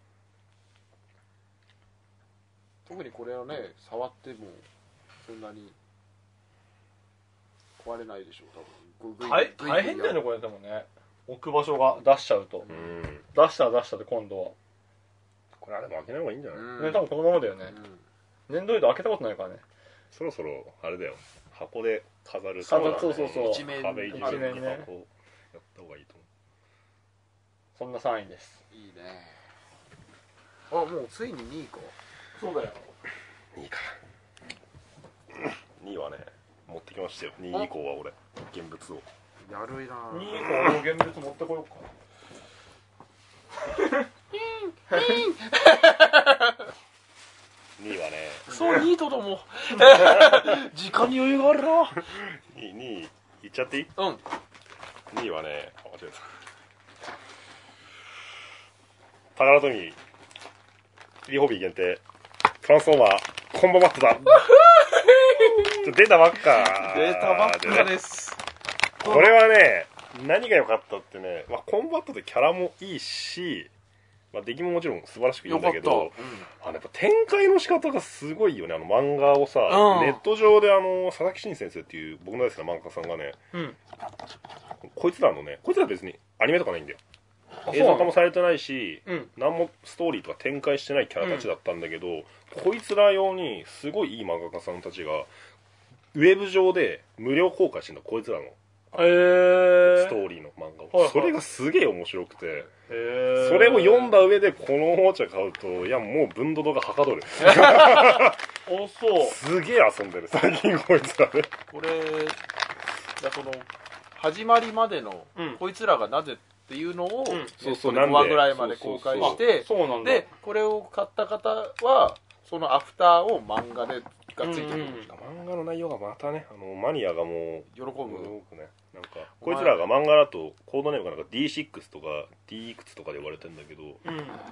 特にこれをね触ってもそんなに壊れないでしょう多分。 大, 大変だよねこれでもね置く場所が出しちゃうと、うん、出したら出したで今度はこれあれも開けない方がいいんじゃない、 うん、ね多分このままだよね、うん、粘土井戸開けたことないからね。 そろそろあれだよ箱で飾る飾るそうそうそう一面壁一面の箱やった方がいいと思う。 そんなさんいです。 いいね。あもうついににいか。 そうだよにいか。にいはね持ってきましたよ。にい以降は俺現物をやるいな。 にい以降の現物持ってこようかにいはねそうにいとども時間に余裕があるな。 にいにいいっちゃっていい？ うん。 にいはねあ間違えた。宝トミーリホビー限定トランスフォーマーコンボマットだ出たばっか出たばっかです、ね、 これはね何が良かったってね、まあ、コンバットでキャラもいいし、まあ、出来ももちろん素晴らしくいいんだけど、うん、あのやっぱ展開の仕方がすごいよね。あの漫画をさ、うん、ネット上であの佐々木慎先生っていう僕の大好きな漫画家さんがね、うん、こいつらのねこいつら別にアニメとかないんだよ。映像化もされてないし、うん、何もストーリーとか展開してないキャラたちだったんだけど、うん、こいつら用にすごいいい漫画家さんたちがウェブ上で無料公開してるんだこいつらの、えー、ストーリーの漫画を、はいはい、それがすげえ面白くて、えー、それを読んだ上でこのおもちゃ買うといやもう分度度がはかどるおそうすげえ遊んでる最近こいつらね。 これだその始まりまでの、うん、こいつらがなぜっていうのを、うん、そうそうごわぐらいまで公開してでこれを買った方はそのアフターを漫画でがついてくる、うんうん、 漫画の内容がまたねあのマニアがもう喜ぶ、 ね、なんかこいつらが漫画だとコードネームがなんか ディーシックス とか D いくつとかで呼ばれてるんだけど、うん、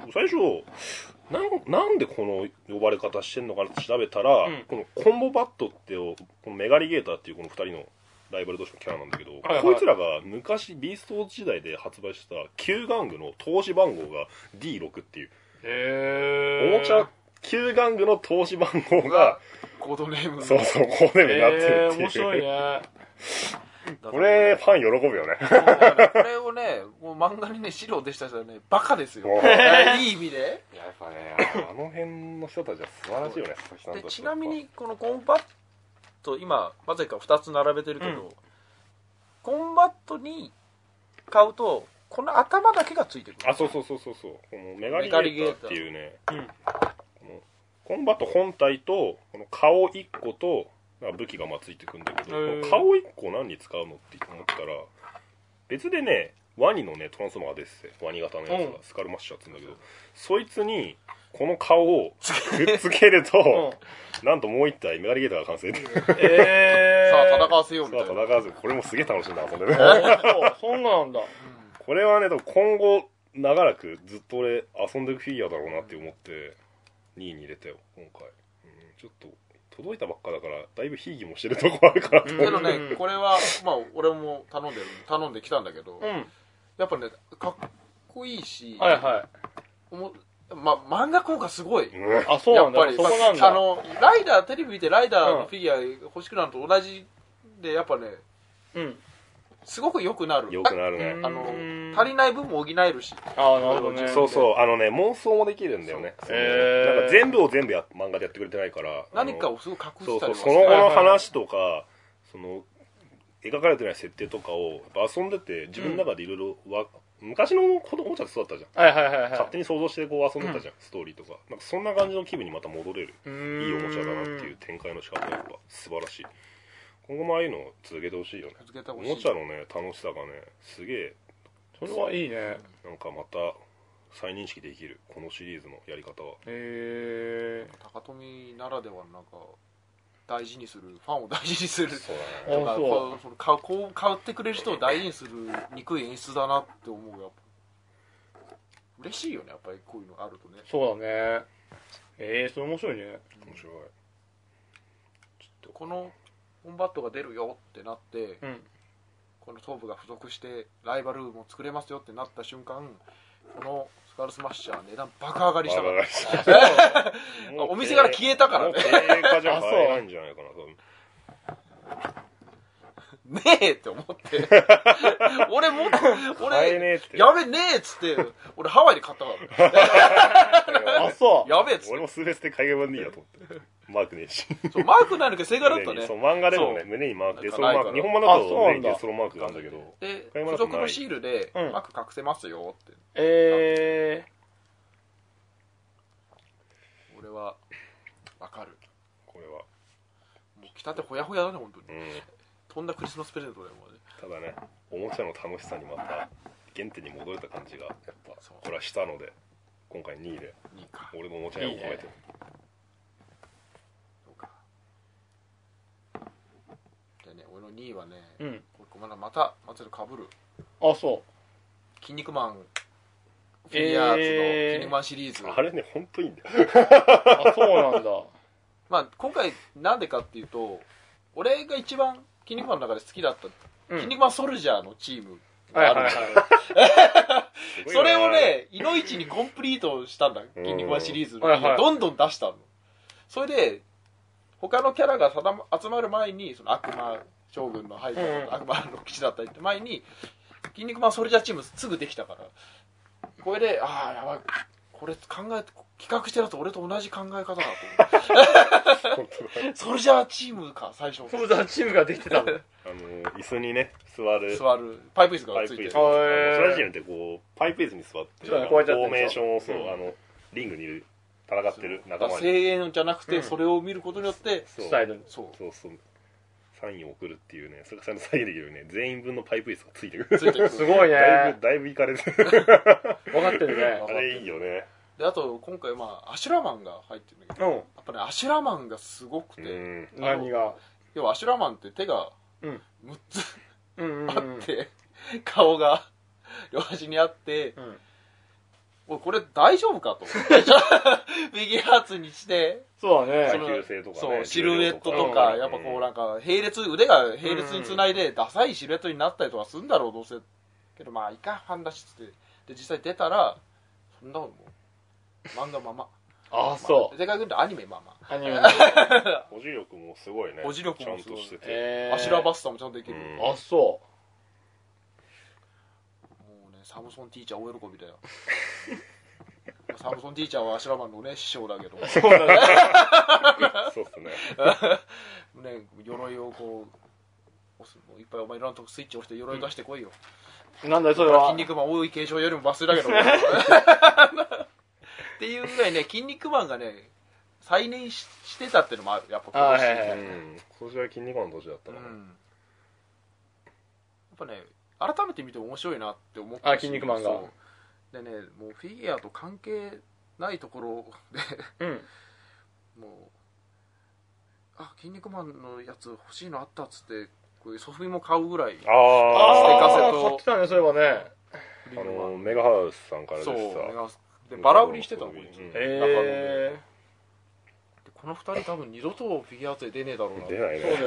最初な ん, なんでこの呼ばれ方してんのかなって調べたら、うん、このコンボバットってこのメガリゲーターっていうこのふたりのライバル同士のキャラなんだけど、はいはい、こいつらが昔ビーストウォーズ時代で発売したきゅう玩具の投資番号が ディーろく っていうへおもちゃきゅう玩具の投資番号がコードネームそうそうコードネームになってるっていう、 面白いねこれファン喜ぶよねこれをねもう漫画にね資料でした人はねバカですよいい意味でやっぱねあの辺の人たちは素晴らしいよねでちなみにこのコンバット今まさかふたつ並べてるけど、うん、コンバットに買うとこの頭だけがついてくる。 あそうそうそうそうそうこのメガリゲーターっていうね、うん、このコンバット本体とこの顔いっこと武器がまあついてくるんだけど、この顔いっこ何に使うのって思ったら別でねワニのねトランスフォーマーですワニ型のやつが、うん、スカルマッシャーって言うんだけどそいつにこの顔をくっつけると、うん、なんともう一体メガリゲーターが完成で、 えー、さあ戦わせようみたいな。 さあ戦わせようこれもすげえ楽しいんだ遊んでねそんなんだ、うん、 これはね今後長らくずっと俺遊んでいくフィギュアだろうなって思ってにいに入れたよ今回、うん、ちょっと届いたばっかだからだいぶひいぎもしてるとこあるかなと思うけどねこれはまあ俺も頼んでる頼んできたんだけど、うん、やっぱねかっこいいし、はいはい、おもま、漫画効果すごい、うん、 あそうなんだやっぱりそこなんだあのライダーテレビ見てライダーのフィギュア欲しくなると同じでやっぱね、うん、すごく良くなる良くなるねあの足りない分も補えるしあなるほどねそうそうあのね妄想もできるんだよね、えー、なんか全部を全部や漫画でやってくれてないから何かをすごく隠したりそうそうその後の話とか、はいはい、その描かれてない設定とかを遊んでて自分の中でいろいろ昔の子供ちゃんってそうだったじゃん、はいはいはいはい、勝手に想像してこう遊んでたじゃん、うん、ストーリーとかなんかそんな感じの気分にまた戻れるいいおもちゃだなっていう展開の仕方がやっぱ素晴らしい。今後もああいうのを続けてほしいよね。続けてほしい。おもちゃのね楽しさがねすげえそれはいいね。 なんかまた再認識できるこのシリーズのやり方は。 へえ。 高富ならではのなんか大事にするファンを大事にするそうだね、とかそうその買うこう買ってくれる人を大事にする憎い演出だなって思う。やっぱ嬉しいよね、やっぱりこういうのあるとね。 そうだね。ええー、それ面白いね。 面白い。 このコンバットが出るよってなって、 うん、 この頭部が付属してライバルも作れますよってなった瞬間、このスカルスマッシャー値段爆上がりしたからお店から消えたからね。 もう定価じゃ買えないんじゃないかな多分。 ねえって思って俺も俺ねえってやべねえっつって俺ハワイで買ったからあ、そうやべえっつって俺もスーフェスで海外版でいいやと思ってマークねえしそうマークないのけ正解だったね。 そう漫画でもね胸にマークでそのマーク日本版だと胸にでそのマークがあるんだけどで付属のシールでうんマーク隠せますよって。 ええー、俺はわかる。 これはもう着たてほやほやだね本当に、 うんとんだクリスマスプレゼントだよもうね。 ただねおもちゃの楽しさにまた原点に戻れた感じがやっぱこれはしたので今回にいでにいか俺のおもちゃに込めてる。 そうか。でね俺のにいはね、 うん、 これまたまた松田かぶるあ、そう筋肉マンフィギュアーズの筋肉マンシリーズ、 あれね本当いいんだよあ、そうなんだまあ今回なんでかっていうと俺が一番筋肉マンの中で好きだった、うん、筋肉マンソルジャーのチームがあるんだよ、はいはいはい、それをねいのいちにコンプリートしたんだ筋肉マンシリーズの、はいはい、どんどん出したの。それで他のキャラが集まる前にその悪魔将軍の入った、うん、悪魔の騎士だったりって前に筋肉マンソルジャーチームすぐできたからこれでああやばいこれ考えて企画してると俺と同じ考え方だと思うソルジャーチームか最初ソルジャーチームができてたのあの椅子にね座る座るパイプ椅子がついてる。 ソルジャーチームってこうパイプ椅子に座ってフォーメーションをそう、うん、あのリングにいる戦ってる仲間に声援じゃなくて、うん、それを見ることによって伝える。 そうそうそうサインを送るっていうね、それが再現できるね、全員分のパイプ椅子がついてくる。ついてくる。 すごいね。 だいぶだいぶいかれる。 分かってるね。 あれいいよね。 であと今回まあアシュラマンが入ってるんだけど、うん、やっぱねアシュラマンがすごくて、うん、 何が？ 要はアシュラマンって手がむっつ、うん、あって、顔が両端にあって。うん、おいこれ大丈夫かと思ってフィギュアーツにしてそうだね耐久性とかねそうシルエットとか、うん、やっぱこうなんか並列腕が並列につないでダサいシルエットになったりとかするんだろうどうせけどまあいかファンだしっつってで実際出たらそんなのも漫画ままああそう、 まあ、でかいくんってアニメままアニメ保持力もすごいね保持力もちゃんとしてて、 えー、アシュラバスターもちゃんとできる、 うん、あそうサムソンティーチャー大喜びだよサムソンティーチャーはアシュラマンのね師匠だけどそうだねそうっすねね鎧をこう押すいっぱいお前いろんなとこスイッチ押して鎧出してこいよ、 うん、なんだよそれは筋肉マン多い継承よりもバスだけどっていうぐらいね筋肉マンがね再燃 し, してたっていうのもあるやっぱ今年、はいはいはい、 うん、今年は筋肉マンの年だったな、うん、 やっぱね改めて見ても面白いなって思って、 あ筋肉マンがでねもうフィギュアと関係ないところで、うん、もうあ筋肉マンのやつ欲しいのあったっつってこういうソフビも買うぐらいああ買ってたねそういえばねあのメガハウスさんからでさでバラ売りしてたのこいつ、うん、 えー、 でこのふたり多分二度とフィギュアーツで出ねえだろうな出ないね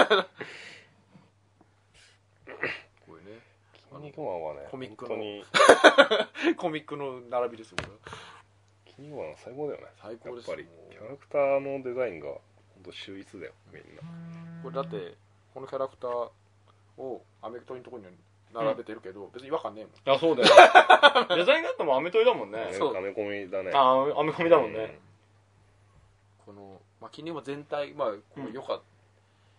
筋肉マンはねコミックのコミックの並びですよこれ筋肉マンは最高だよね最高ですやっぱりキャラクターのデザインが本当秀逸だよみんなこれだってこのキャラクターをアメトリのところに並べてるけど、うん、別に違和感ねえもんあそうだよデザインがあったもんアメトリだもんねそうアメコミだねあアメコミだもんね、 うん、この、まあ、筋肉マン全体まあこれよかった、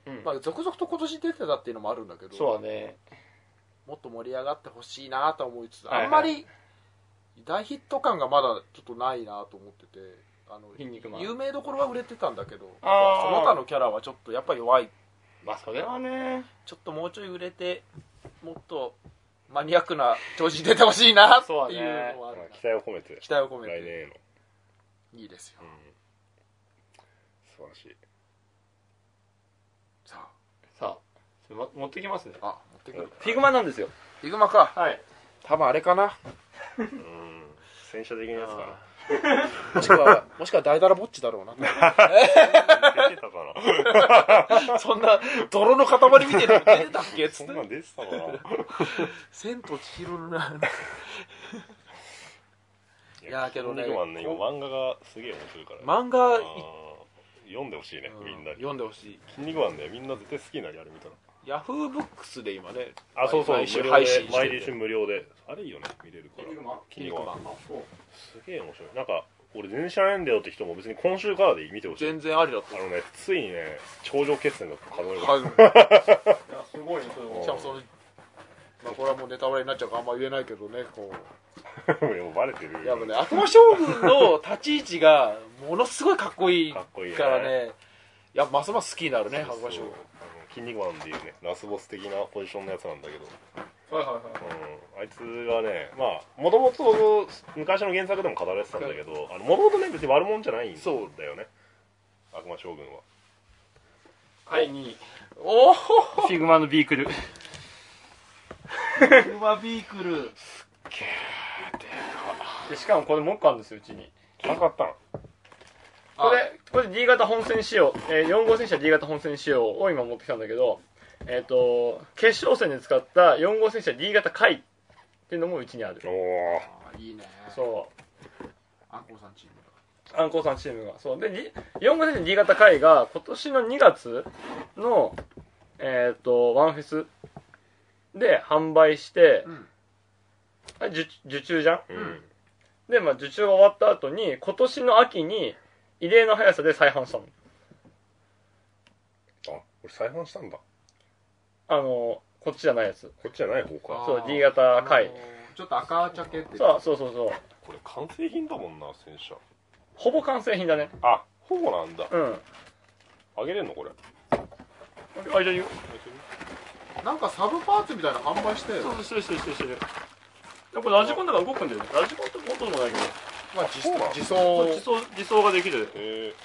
うんまあ、続々と今年出てたっていうのもあるんだけどそうだねもっと盛り上がってほしいなと思いつつ、はいはい、あんまり大ヒット感がまだちょっとないなと思っててあの有名どころは売れてたんだけどその他のキャラはちょっとやっぱり弱いまあそれはねちょっともうちょい売れてもっとうマニアックな調子に出てほしいなっていうのはある、 ね、期待を込めて期待を込めて来年へのいいですよ、うん、 素晴らしい。 さあさあ、ま、持ってきますね。 あ、持ってくる。 フィグマなんですよ。 フィグマか。 はい。 多分あれかな。 うん。戦車的なやつかな。 もしくはもしくはダイダラボッチだろうな。出てたかな。そんな泥の塊みたいなの出てたっけ？ そんなん出てたかな。 千と千尋のな。いやけどね。 今漫画がすげえ面白いから。 漫画読んでほしいね、みんなに。 読んでほしい。 筋肉マンね、みんな絶対好きになりあるみたいな。 ヤフーブックスで今ね、 あ、そうそう、 毎週配信してて、 毎週無料で、あれいいよね、見れるから。 筋肉マン。 すげえ面白い。なんか俺全然知らないんだよって人も別に今週からで見てほしい。 全然ありだった。 あのね、ついにね、頂上決戦が数える。 すごいね、それも。 しかもその、まあこれはもうネタバレになっちゃうからあんま言えないけどね、こう。 もうバレてる。 やっぱね、悪魔将軍の立ち位置がものすごいかっこいいからね、いやますます好きになるね、悪魔将軍。 筋肉マンっていうね、ラスボス的なポジションのやつなんだけど。 はいはいはい。 うん、あいつがね、まあ、もともと昔の原作でも語られてたんだけど、もともとね、別に悪者じゃないんだよね。悪魔将軍は。 はい、にい。 おお、 フィグマのビークル。 フィグマビークル。 すっげーでしかもこれもっこあるんですよ、うちに。 なかったのこれ、これ D 型本戦仕様、えー、よん号戦車 D 型本戦仕様を今持ってきたんだけど、えっ、ー、と、決勝戦で使ったよん号戦車 D 型回っていうのもうちにある。 おー、いいね。 そう。 アンコウさんチームが。 アンコウさんチームが。そう。で、よん号戦車 D 型回が今年のにがつの、えっ、ー、と、ワンフェスで販売して、うん、あ受, 受注じゃん、うん、で、まあ、受注が終わった後に、今年の秋に、異例の速さで再販したの。 あ、これ再販したんだ。 あの、こっちじゃないやつ。 こっちじゃない方か。 そう、D 型回。 ちょっと赤茶系ってそうそうそうそう。 これ完成品だもんな、戦車。 ほぼ完成品だね。 あ、ほぼなんだ。 うん。 あげれんのこれ。 あ、じゃあ言う。 なんかサブパーツみたいなの販売してる。 そうそう、してるしてるしてるしてる。これラジコンだから動くんだよね。ラジコンってこともないけど。 まあ、自走自走自走ができる。 へえ。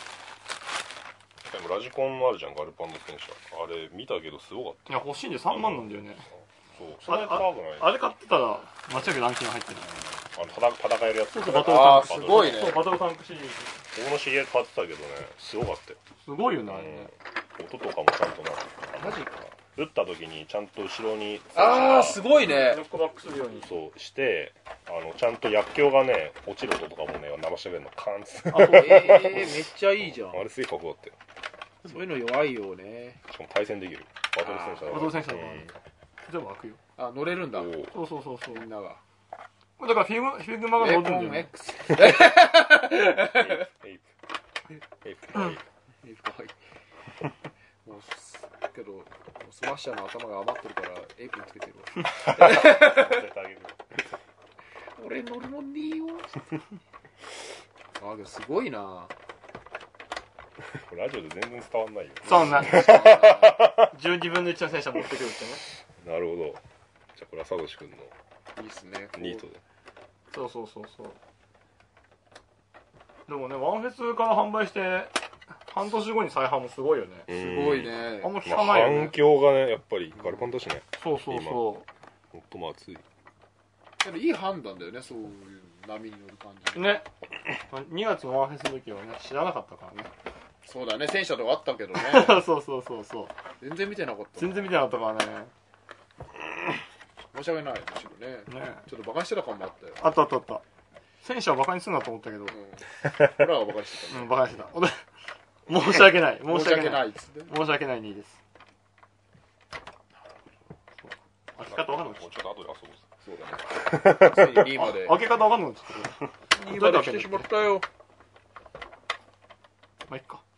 でもラジコンもあるじゃん、ガルパンの戦車。あれ見たけどすごかった。 いや、欲しいんでさんまんなんだよね。 そう、そんなに高くない。 あれ買ってたら間違いなくランキング入ってる。 あの戦えるやつ。 そうそう、バトルタンク。 すごいね。 そう、バトルタンクシリーズ。 僕の知り合い買ってたけどね、すごかったよ。 すごいよね、あれね。 音とかもちゃんとな。マジか。撃った時にちゃんと後ろにああすごいねノックバックするようにそうしてあのちゃんと薬莢がね落ちる音とかもね鳴らしてくれるのカーンツあそうえー、めっちゃいいじゃんあれすげえかっこよかったよそういうの弱いよねしかも対戦できるバトル戦車だバトル戦車だから、うん、全部開くよあ乗れるんだそうそうそうそうみんながだからフィグフィグマが乗るんだよねエイプエイプエイプエイプかわいいエイプかわいいもうけどスマッシャーの頭が余ってるからエイプにつけてる俺乗るもんねえよあ、すごいなラジオで全然伝わんないよそんなじゅうにぶんのいちの戦車持ってくるってねなるほどじゃあこれはサトシ君のいいっすねニートでそうそうそうそうでもねワンフェスから販売して半年後に再販もすごいよねすごいねあんま聞かないよね、 まあ、反響がねやっぱりガルパンだしねそうそうそう最も熱いけどいい判断だよねそういう波に乗る感じねにがつのワンフェスの時はね知らなかったからねそうだね戦車とかあったけどねそうそうそうそう全然見てなかった全然見てなかったからね申し訳ないむしろねねちょっとバカにしてた感もあったよあったあったあった戦車はバカにするなと思ったけど、うん、 俺はバカにしてた、 うん、バカにしてた申し訳ない申し訳ない申し訳ないにいです開け方わかんないちょっと後で遊ぼうそうだねついににまで開け方わかんないちょっとにまで来てしまったよまあいっか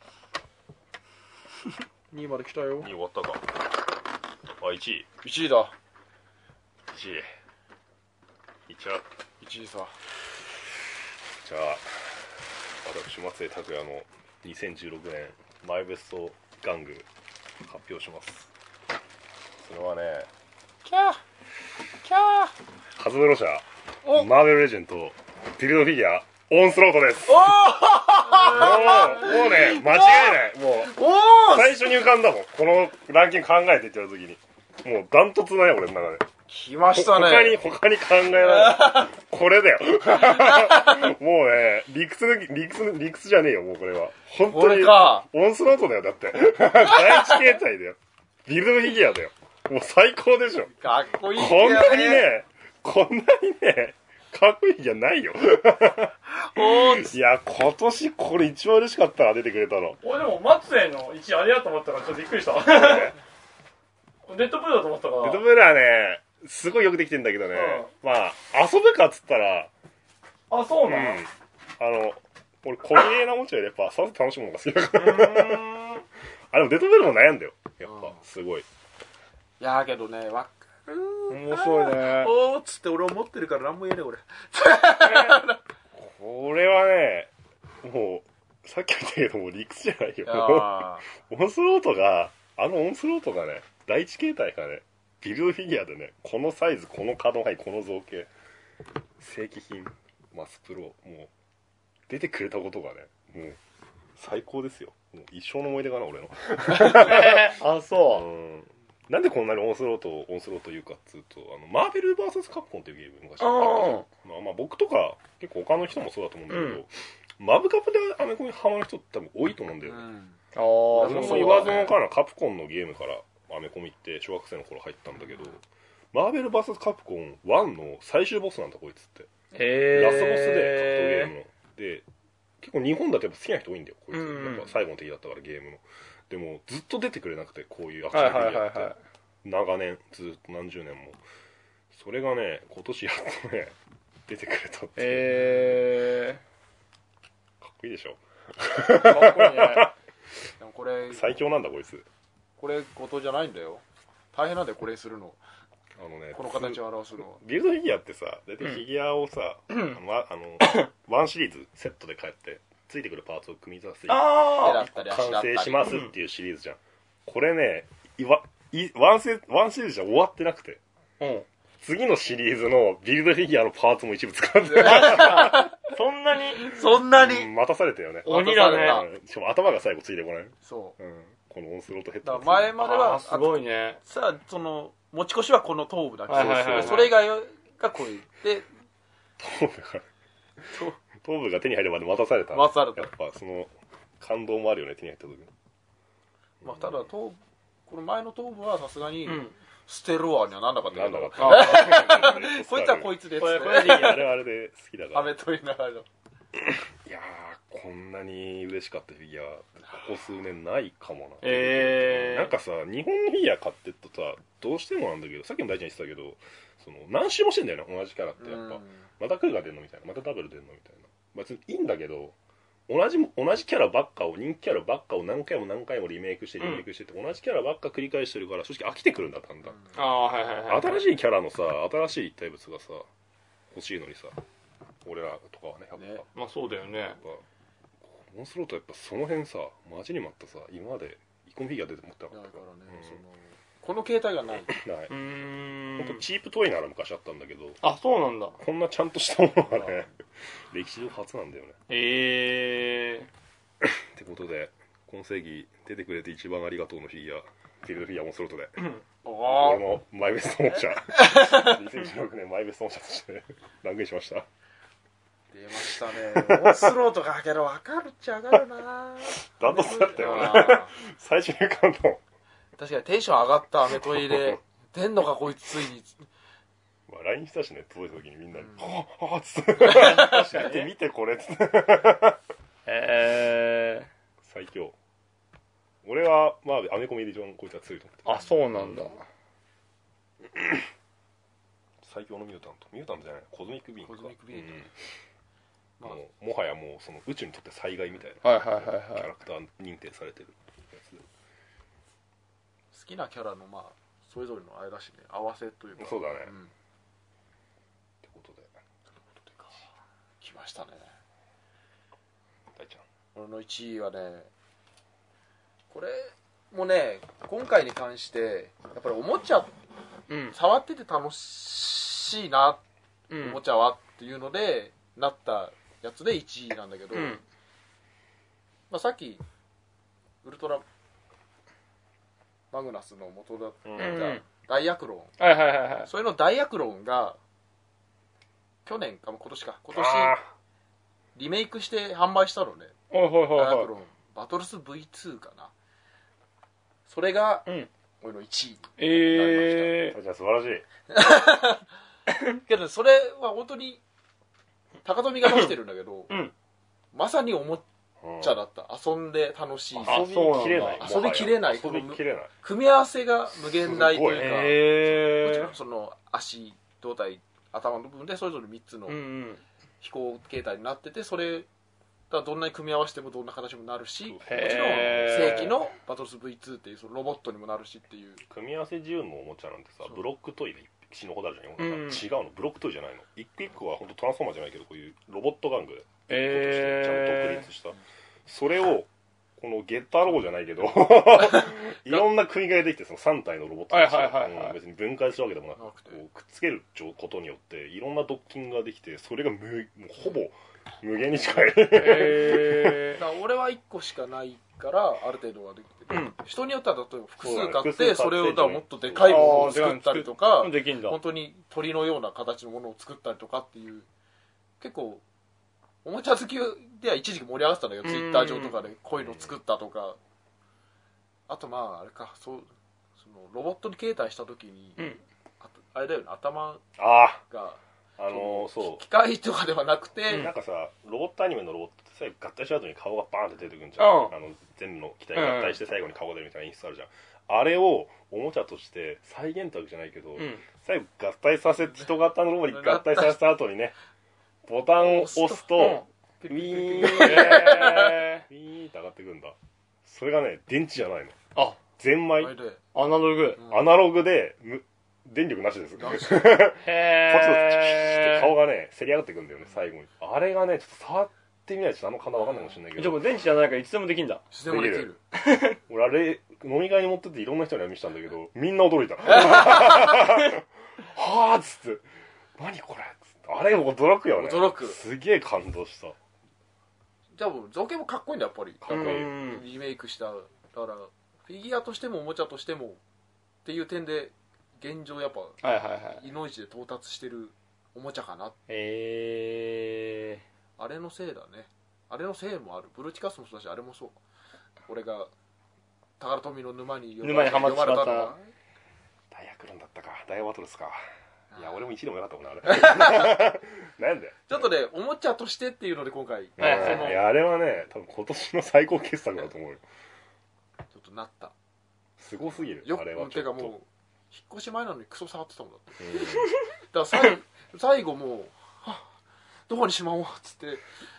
にまで来たよに終わったかあいちいいちいだいちいいっちゃういちいさじゃあ私松江拓也のにせんじゅうろくねんマイベスト玩具発表しますそれはねキャーキャーハズブロ社マーベルレジェンドビルドフィギュアオンスロートです。 おもうもうね間違いない。もう最初に浮かんだもん、このランキング考えてって言った時に。もうダントツだよ俺の中で。 来ましたね。 他に他に考えられないこれだよもうね理屈理屈理屈じゃねえよ、もうこれは本当にオンスロートだよ。だって第一形態だよ、ビルドフィギュアだよ。もう最高でしょ。 かっこいい、ね、 こんなにねこんなにねかっこいいじゃないよいや今年これ一番嬉しかったな、出てくれたの。 俺でも松江のいちいあれだと思ったからちょっとびっくりしたレッドブルだと思ったから。 レッドブルはねすごいよくできてんだけどね、うん、まあ遊ぶかっつったら、 あ、そうなの、うん、 あの俺小芸なおもちゃよりやっぱ触って楽しむのが好きだからあでもレッドブルも悩んだよやっぱすごい。 いやーけどねわかる、 面白いね。 おーっつって俺思ってるから何も言えねえ俺これはねもうさっきも言ったけどもう理屈じゃないよオンスロートがあのオンスロートがね第一形態がねビルドフィギュアでねこのサイズこの可動範囲この造形正規品マスプロもう出てくれたことがねもう最高ですよ。もう一生の思い出かな俺のあそう、 うん、なんでこんなにオンスロートをオンスロート言うかっつうとあのマーベル ブイエス カプコンっていうゲーム昔あったまあまあ僕とか結構他の人もそうだと思うんだけど、うん、マブカプでアメコミハマる人って多分多いと思うんだよね、うん、ああそう言わずもがなカプコンのゲームからアメコミって小学生の頃入ったんだけど、マーベル ブイエス カプコンワンの最終ボスなんだこいつって。 へーラストボスで格闘ゲームので結構日本だとやっぱ好きな人多いんだよこいつ、うんうん、やっぱ最後の敵だったからゲームの。でもずっと出てくれなくてこういうアクションフィギュアって、はいはいはいはい、長年ずっと何十年もそれがね今年やっとね出てくれたっていう、 えー、かっこいいでしょかっこいいねでもこれ最強なんだこいつ。これことじゃないんだよ、大変なんだよこれするの。 あのね、 この形を表すのはビルドフィギュアってさ大体フィギュアをさ、うん、あのあのワンシリーズセットで買ってついてくるパーツを組み合わせて完成しますっていうシリーズじゃん、うん、これねいわいワンセワンシリーズじゃ終わってなくて、うん、次のシリーズのビルドフィギュアのパーツも一部使ってるそんなにそんなに、 うん、待たされたよね。 鬼だね。 しかも頭が最後ついてこない。 そう、 うん、このオンスロートヘッド前まではすごいね。 さあその持ち越しはこの頭部だけ、 はいはいはいはい、 それ以外がこういうで頭部が頭部が手に入るまで待たされた。 待たされた。 やっぱその感動もあるよね手に入った時に。 まあただ頭この前の頭部はさすがに、うん、捨てるわにはなんなかったけど。なんだかった。 こいつはこいつです。 これこれあれはあれで好きだから。 アメといながら。いやーこんなに嬉しかったフィギュアここ数年ないかもな。 えー、 なんかさ日本のフィギュア買ってるとさどうしてもなんだけどさっきも大ちゃん言ってたけどその何周もしてんだよね同じキャラってやっぱ、うん、またクーが出るのみたいなまたダブル出るのみたいな別にいいんだけど同じ同じキャラばっかを人気キャラばっかを何回も何回もリメイクしてリメイクしてって、うん、同じキャラばっか繰り返してるから正直飽きてくるんだだんだん、うん、 あはいはいはい、 新しいキャラのさ新しい一体物がさ欲しいのにさ俺らとかはねやっぱ、ね、 まあそうだよね。やっぱモンスロートやっぱその辺さ待ちに待ったさ今までイコンフィギュア出て持ってなかったからね、うん、そのこの形態がないない。 うーんほんとチープトイなら昔あったんだけどあそうなんだこんなちゃんとしたものがね歴史上初なんだよね。 へえー、 ってことで今世紀出てくれて一番ありがとうのフィギュアフィルドフィギュアモンスロートで、うん、俺のマイベストおもちゃにせんじゅうろくねんマイベストおもちゃとしてランクインしました。 出ましたね。モンスロートかけど分かるっちゃ分かるな。 ダントツだったよね。最初に感動。 確かにテンション上がったアメトイで出んのかこいつついに。 まあ ライン したしね届いた時にみんなに「はぁはぁ」っつって「見て見てこれ」っつってへえー、 最強。俺はまあアメコミで一番こいつは強いと思って。 あそうなんだ。 最強のミュータントミュータントじゃないコズミックビーンか。 コズミックビーン、うんまあ、も, もはやもうその宇宙にとって災害みたいな、はいはいはいはい、キャラクター認定されてるやつで好きなキャラのまあそれぞれのあれだしね合わせというかそうだね、うん、ってことでというか来ましたね大ちゃん。俺のいちいはねこれもね今回に関してやっぱりおもちゃうん、触ってて楽しいな、うん、おもちゃはっていうのでなったやつでいちいなんだけど、うん、まあ、さっきウルトラマグナスの元だった、うん、ダイアクロン、 はいはいはいはい、 それのダイアクロンが去年か今年か今年リメイクして販売したのね。 はいはいはいはい、ダイアクロンバトルス ブイツー かな。それが、うん、俺のいちいになりました。 えー、じゃあ素晴らしいけどそれは本当に高富が出してるんだけど、うん、まさにおもちゃだった。遊んで楽しい、 遊びきれない、 遊びきれない、 遊びきれない、 組み合わせが無限大というか、えー、もちろんその足胴体頭の部分でそれぞれみっつの飛行形態になってて、それだどんなに組み合わせてもどんな形にもなるし、もちろん正規のバトルス ブイツー っていうそのロボットにもなるしっていう。 組み合わせ自由のおもちゃなんてさ、ブロックトイで死ぬほどあるじゃん、うん、違うの、ブロックトイじゃないの、一個一個は本当トランスフォーマーじゃないけどこういうロボット玩具でちゃんと独立した、それをこのゲッターロボじゃないけどいろんな組み替えできて、そのさん体のロボットたちを別に分解するわけでもなく、こうくっつけることによっていろんなドッキングができて、それが無もうほぼ無限に近いえー、だから俺はいっこしかないからある程度はできてる、うん、人によっては例えば複数買って、それをだもっとでかいものを作ったりとか、本当に鳥のような形のものを作ったりとかっていう、結構おもちゃ好きでは一時期盛り上がってたんだけど、ツイッター上とかでこういうの作ったとか、あとまああれか、そうそのロボットに携帯した時に、うん、あ, あれだよね、頭があのー、そう機械とかではなくて、 うん、なんかさロボットアニメのロボットって最後合体した後に顔がバーンって出てくるんじゃん、うん、あの全部の機体合体して最後に顔が出るみたいな演出あるじゃん、うん、あれをおもちゃとして再現たわけじゃないけど、うん、最後合体させ人型のロボに合体させた後にねボタンを押すとウィーン、えー、ウィーンって上がってくるんだ。それがね電池じゃないの、あゼンマイアナログ、 うん、アナログで電力なしですへー、こっちの顔がねせり上がってくるんだよね最後に。あれがねちょっと触ってみないとあんま簡単わかんないかもしれないけど、 じゃあこれ電池じゃないからいつでもできるんだ。いつでもできる俺あれ飲み会に持ってっていろんな人に見せたんだけどみんな驚いたはぁっつって何これっつって、あれ驚くよね。 驚く、 すげえ感動した。 じゃあ造形もかっこいいんだやっぱり、かっこいいリメイクした。だからフィギュアとしてもおもちゃとしてもっていう点で現状やっぱ、はいはいはい、いのいちで到達してるおもちゃかな。へえー、あれのせいだね。あれのせいもある。ブルーチカスもそうだし、あれもそう。俺が宝富の沼に沼にはまってしまった。ダイヤクロンだったか、ダイヤバトルスか。いや俺もいちでもよかったもんなあれなんでちょっとねおもちゃとしてっていうので今回、いやあれはね多分今年の最高傑作だと思うよ。 ちょっとなったすごすぎる。 よあれはてかもう引っ越し前なのにクソ触ってたもんだって、だから最後最後もうはっどこにしまおうっつって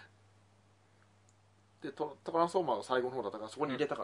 でトランスフォーマーが最後の方だったからそこに入れたから、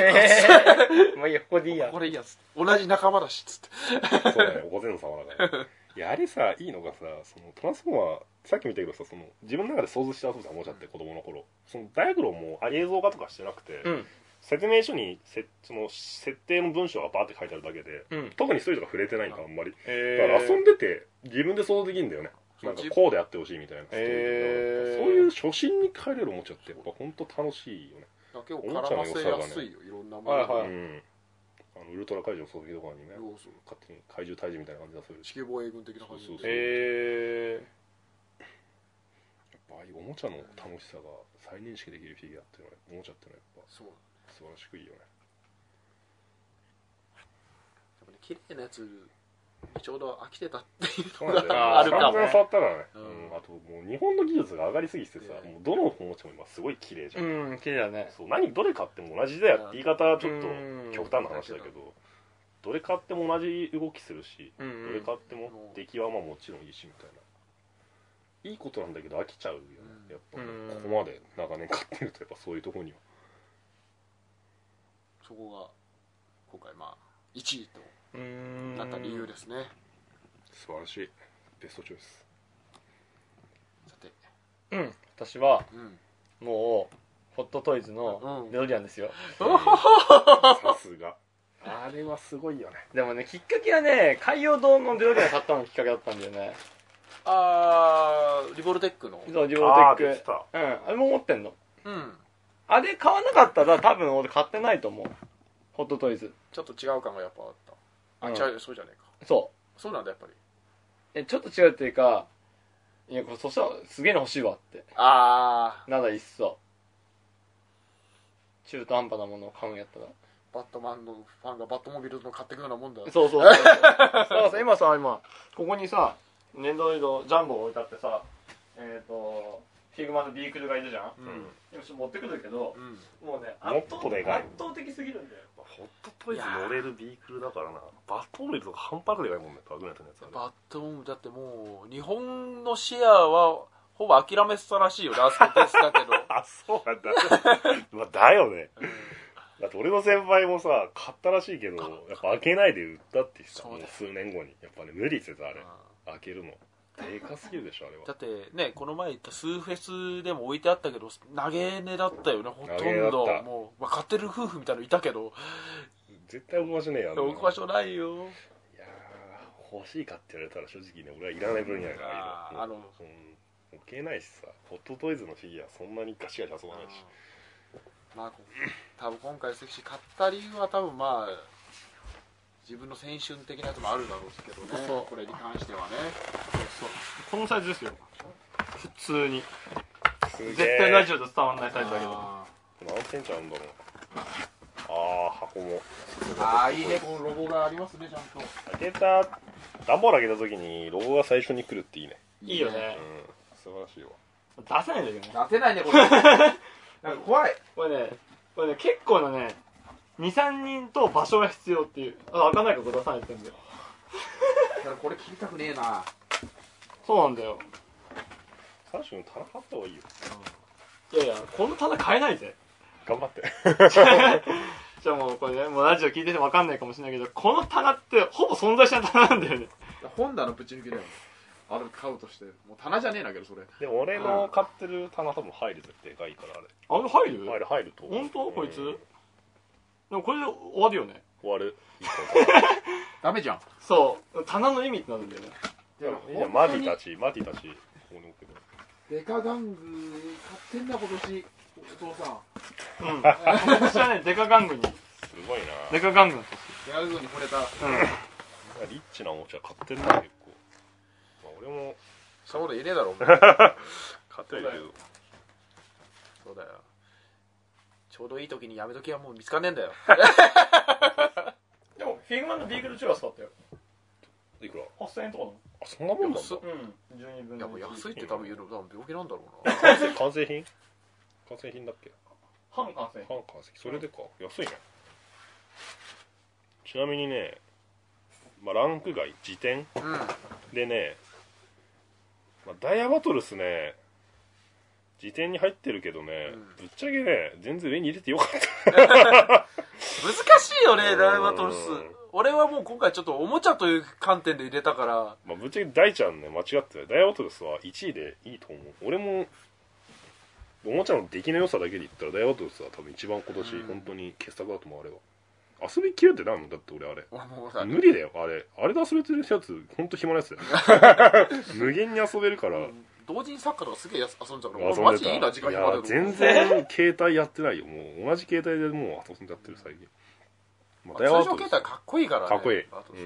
もういいやここでいいやこれいいやつって同じ仲間だしっつってそうねおごぜん様だからいやあれさいいのがさ、そのトランスフォーマーさっき見たけどさ、その自分の中で想像して遊ぶじゃんおもちゃって子供の頃。そのダイアグロンも映像化とかしてなくて、うん、説明書にせその設定の文章がバーって書いてあるだけで、うん、特にストーリーとか触れてないんだあんまり、えー、だから遊んでて自分で想像できるんだよね。なんかこうであってほしいみたいな、えー、そういう初心に帰れるおもちゃってやっぱ本当楽しいよね。 結構絡ませやすいよ、いろんなもの、はいはい、うん、 あのウルトラ怪獣の装備とかにね勝手に怪獣退治みたいな感じだそういう地球防衛軍的な感じで、 へえー、やっぱああいうおもちゃの楽しさが再認識できるフィギュアっていうのはおもちゃっていうのはやっぱそう素晴らしくいいよね。 やっぱね綺麗なやつちょうど飽きてたっていうのがあるかも。 触ったらね、うん、あともう日本の技術が上がりすぎてさ、もうどのおもちゃも今すごい綺麗じゃん。 うん、綺麗だね。 そう何どれ買っても同じだよって言い方はちょっと極端な話だけど、どれ買っても同じ動きするし、どれ買っても出来はまあもちろんいいしみたいな。いいことなんだけど飽きちゃうよね。やっぱここまで長年買ってるとやっぱそういうところには。 そこが今回まあいちいとなった理由ですね。 素晴らしいベストチョイス。 さて、 うん、私は、うん、もうホットトイズのデロリアンですよ、 うん、さすがああれはすごいよね。 でもね、きっかけはね、海洋堂のデロリアン買ったのがきっかけだったんだよね。 あーリボルテックの。 そうリボルテック。 あー出てた。 うん、あれも持ってんの。 うん。 あれ買わなかったら多分俺買ってないと思う。ホットトイズ。 ちょっと違う感がやっぱあった。あ、 うん、 違う、そうじゃねえか。 そう。 そうなんだやっぱり。 え、ちょっと違うっていうか、いや、これそしたらすげえの欲しいわって。 あー。 ならいっそ。中途半端なものを買うんやったら。 バットマンのファンがバットモビルの買ってくようなもんだ。 そうそうそうそう。だからさ、今さ、今、ここにさ、ネンドロイドジャンボが置いてあってさ、えっ、ー、と、フィグマのビークルがいるじゃん。うん。でもちょっと持ってくるけど、うん、もうね、圧倒的、圧倒的すぎるんだよ。 ホットトイズ乗れるビークルだからな。バットモビルとか半端なくでかいもんね、パグネットのやつはね。 バットモビルだってもう、日本のシェアは、ほぼ諦めてたらしいよ、ラストテスだけど。 あ、そうなんだ。まあ、だよね。うん、だって俺の先輩もさ、買ったらしいけど、やっぱ開けないで売ったって言ってた。もう数年後に。やっぱね、無理してた、あれ。開けるの。でかすぎるでしょ、あれは。 だってね、この前言ったスーフェスでも置いてあったけど、投げ値だったよね、ほとんど。もう、まあ、買ってる夫婦みたいなのいたけど。 絶対置く場所ねえよ。 置く場所ないよ。いやー、欲しいかって言われたら正直ね、俺はいらない分野がある。あの、うん、置けないしさ、ホットトイズのフィギュアそんなにガシガシ遊ばないし。 まあ、多分今回関市買った理由は多分まあ、自分の青春的なやつもあるだろうけどね。そうこれに関してはね。 そうそうこのサイズですよ。普通に。絶対ラジオで伝わらないサイズだけど。 何センチあるんだろう。ああ、箱も。 ああ、いいね、このロゴがありますね、ちゃんと。 開けた、段ボール開けた時にロゴが最初に来るっていいね。 いいよね。 うん、素晴らしいわ。 出せないんだけどね。出せないね、これ。なんか怖い。 これね、これね、結構なね、に、さんにんと場所が必要っていう。あ、開かないから出さないって言うんだよ。 だからこれ切りたくねえな。 そうなんだよ。 サーシュの棚買った方がいいよ。 いやいや、この棚買えないぜ。 頑張って。 じゃあもうこれね、もうラジオ聞いてても分かんないかもしれないけど、この棚ってほぼ存在しない棚なんだよね。 本棚ぶち抜きだよ。あれ買うとして、もう棚じゃねえなけどそれ。 でも俺の買ってる棚多分入るぜ、でかいからあれ。 あれ入る？ 入る入ると。 本当？こいつ？でもこれで終わるよね。 終わる。 ダメじゃん。 そう、棚の意味ってなるんだよね。 いやマディたち、マディたち。 デカ玩具買ってんだ今年。お父さん。 うん。今年はね、デカ玩具に。すごいな。 デカ玩具の年。 デカ玩具に惚れた。うん。 リッチなおもちゃ買ってんな結構。まあ俺もそういうこと言えねえだろ。 買ってるけど。 そうだよ。ちょうどいい時にやめときはもう見つかんねえんだよ。 でもフィグマのビーグルチュアスだったよ。 いくら？ はっせんえんとかなの？ あ、そんなもんなんだ。 うん。じゅうにぶんのいち。 やっぱ安いって多分言うの多分病気なんだろうな。完成完成品？完成品だっけ？ 半完成。 半完成。それでか。安いね。ちなみにね、まあランク外辞典、うん、でね、まあ、ダイヤバトルスね。辞典に入ってるけどね、うん、ぶっちゃけね、全然上に入れてよかった難しいよね、ダイヤバトルス。俺はもう今回ちょっとおもちゃという観点で入れたから、 まあ、ぶっちゃけ大ちゃんね間違ってない。ダイヤバトルスはいちいでいいと思う。俺もおもちゃの出来の良さだけで言ったらダイヤバトルスは多分一番今年、うん、本当に傑作だと思う。あれは遊びきれってなんのだって俺あれ無理だよ。あれあれで遊べてるやつ本当暇なやつだよ無限に遊べるから、うん、 同人作家とかすげえ遊んじゃうからマジいいな時間暇だよ。 全然携帯やってないよ。もう同じ携帯でもう遊んじゃってる最近。 まあ、通常携帯かっこいいからね。 かっこいい。うん。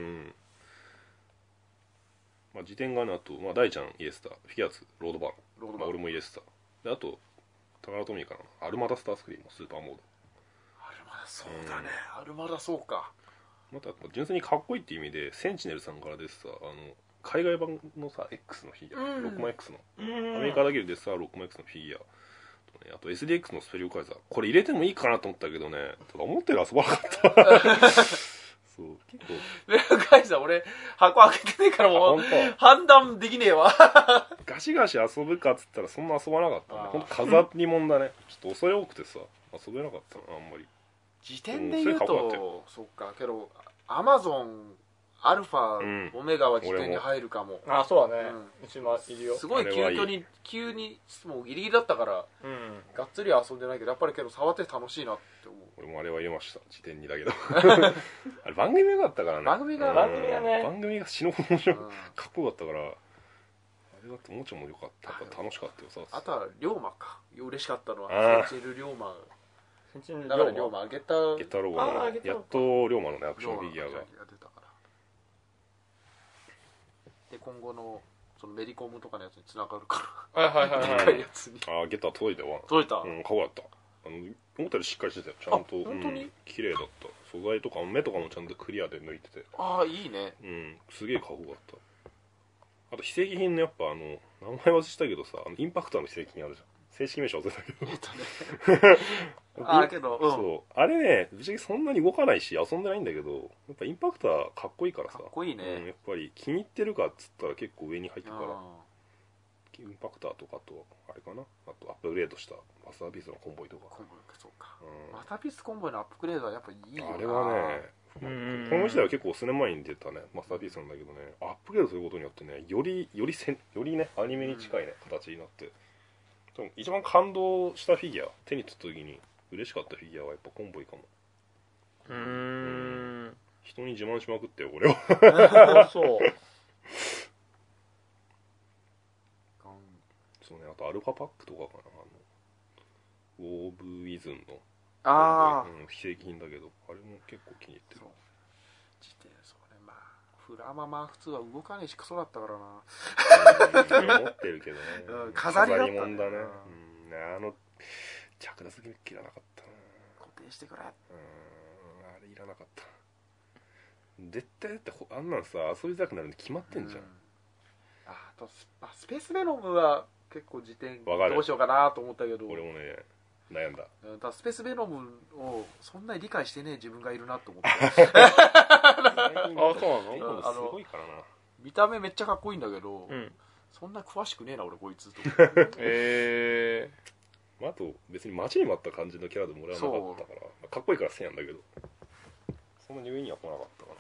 まあ辞典がね、あと、まあ大ちゃんイエスタ、フィギュアーズロードバーン、ロードバーン、まあ、俺もイエスタ。であとタカラトミーかな、アルマダスタースクリーンもスーパーモード。 アルマダそうだね。うん、アルマダそうか。 また純粋にかっこいいっていう意味でセンチネルさんから出てさ、あの海外版のさ X のフィギュア、うん、ろくまん X の、うん、アメリカだけでさろくまん X のフィギュア。あと エスディーエックス のスペリオカイザー、これ入れてもいいかなと思ったけどね、ただ思ったより遊ばなかったそう結構スペリオカイザー俺箱開けてねえからもう判断できねえわガシガシ遊ぶかっつったらそんな遊ばなかったね。ほんと飾りもんだね。ちょっと恐れ多くてさ遊べなかったなあんまり。 時点で言うとそっかけどアマゾンアルファ、うん、オメガは辞典に入るかも。 あ、そうだね。うちもいるよ。 すごい急遽に急にもうギリギリだったから、うん、がっつりは遊んでないけどやっぱりけど触って楽しいなって思う。 俺もあれは言いました。辞典にだけど。あれ番組が良かったからね。 番組が番組がね番組が死ぬほど面白い、うん、かっこよかったから、あれだってもうちょいも良かった。やっぱ楽しかったよさ。 あとは龍馬か。嬉しかったのはセンチネル龍馬。センチネル龍馬。だから龍馬ゲッターゲッターローマのやっと龍馬のねアクションフィギュアが出たから。で今後のそのメディコムとかのやつに繋がるから。 はいはいはいはい。 やつにああゲッター届いたわ。 届いた。 うんかっこよかった。あの思ったよりしっかりしてたよ。ちゃんと本当に、うん、 綺麗だった。素材とか目とかもちゃんとクリアで抜いてて。 ああいいね。 うんすげえかっこよかった。あと非正規品のやっぱあの名前忘れしたけどさ、あのインパクターの非正規品あるじゃん。正式名称忘れたけど。えっとね。 あけど、うん、 そうあれねぶっちゃけそんなに動かないし遊んでないんだけど、やっぱインパクターかっこいいからさ。 かっこいいね。 うん、やっぱり気に入ってるかっつったら結構上に入ってるから。インパクターとかとあれかな、あとアップグレードしたマスターピースのコンボイとか。 コンボイかそうか。うん、マスターピースコンボイのアップグレードはやっぱいいよな。 あれはね。この時代は結構数年前に出たねマスターピースなんだけどね、アップグレードすることによってねよりよりせんよりねアニメに近いね、うん、形になって、多分一番感動したフィギュア手に取った時に嬉しかったフィギュアはやっぱコンボイかも。 うーん、うん、 人に自慢しまくってよこれは。 そうそうね、あとアルファパックとかかな、あのウォーブウィズンのああ、 うん、非正規品だけどあれも結構気に入ってる。 自転そうね、まあフラママ普通は動かねえしクソだったからな。持ってるけどね、 うん、飾りだったね。 飾りもんだね、うん、あの着脱ギいらなかったな。 固定してくれ。うん、 あれいらなかった。絶対だってあんなんさ遊びづらくなるんで決まってんじゃん、うん、 あとス, スペースベノムは結構時点どうしようかなと思ったけど、 俺もね悩んだ。 だスペースベノムをそんなに理解してねえ自分がいるなと思って。 あ、そうなの？ すごいからな。 見た目めっちゃかっこいいんだけど、うん、そんな詳しくねえな俺こいつと思って。 えー、あと別に待ちに待った感じのキャラでも俺はなかったから、かっこいいから好きなんだけど、そんなに上には来なかったかな。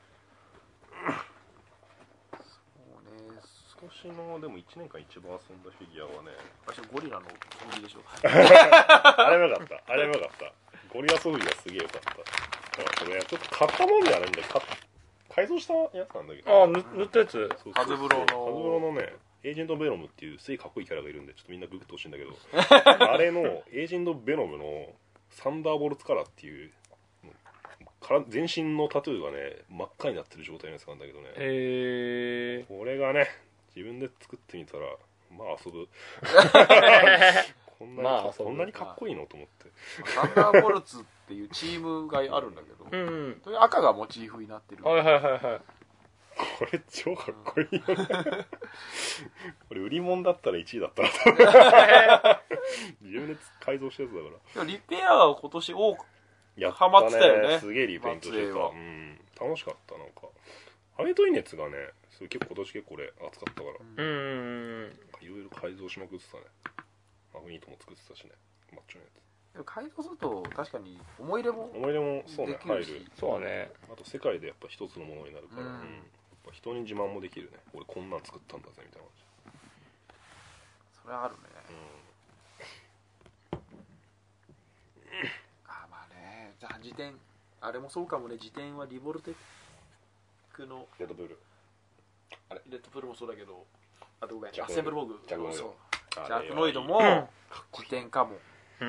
今年のでもいちねんかん一番遊んだフィギュアはね、 私ゴリラの小麦でしょ。 あれもよかったあれもよかった。ゴリラソフィがすげえよかった。だからこれちょっと買ったもんじゃないんだけど改造したやつなんだけど、 ああ塗ったやつ。 ハズブロのハズブロのねエージェントベノムっていうすげえかっこいいキャラがいるんで、ちょっとみんなググってほしいんだけどあれのエージェントベノムのサンダーボルツカラーっていう全身のタトゥーがね真っ赤になってる状態のやつなんだけどね、 へーこれがね自分で作ってみたらまあ遊ぶ。こんなに、まあ、こんなにかっこいいのと思って。 サンダーボルツっていうチームがあるんだけど、うん、それ赤がモチーフになってる。 はいはいはいはい。 これ超かっこいいよね。これ売り物だったらいちいだったな。自分で改造したやつだから。 リペアは今年多くやハマってたよね。 すげえリペイントしてた。うん、楽しかったなんか。アメトイネツがね。結構今年結構俺熱かったから、 うん、 いろいろ改造しまくってたね。マグニートも作ってたしね、マッチョのやつ。 でも改造すると確かに思い入れも思い入れもそうね入る。 そうね。 あと世界でやっぱ一つのものになるから、うんうん、やっぱ人に自慢もできるね。俺こんなん作ったんだぜみたいな感じ。 それはあるね。うん、あまあね、じゃあ辞典あれもそうかもね。辞典はリボルテックのレッドブル。 あれレッドブルもそうだけど、あとごめんアッセンブルボーグジャクノイド、 ジャクノイドも辞典かも。 うん、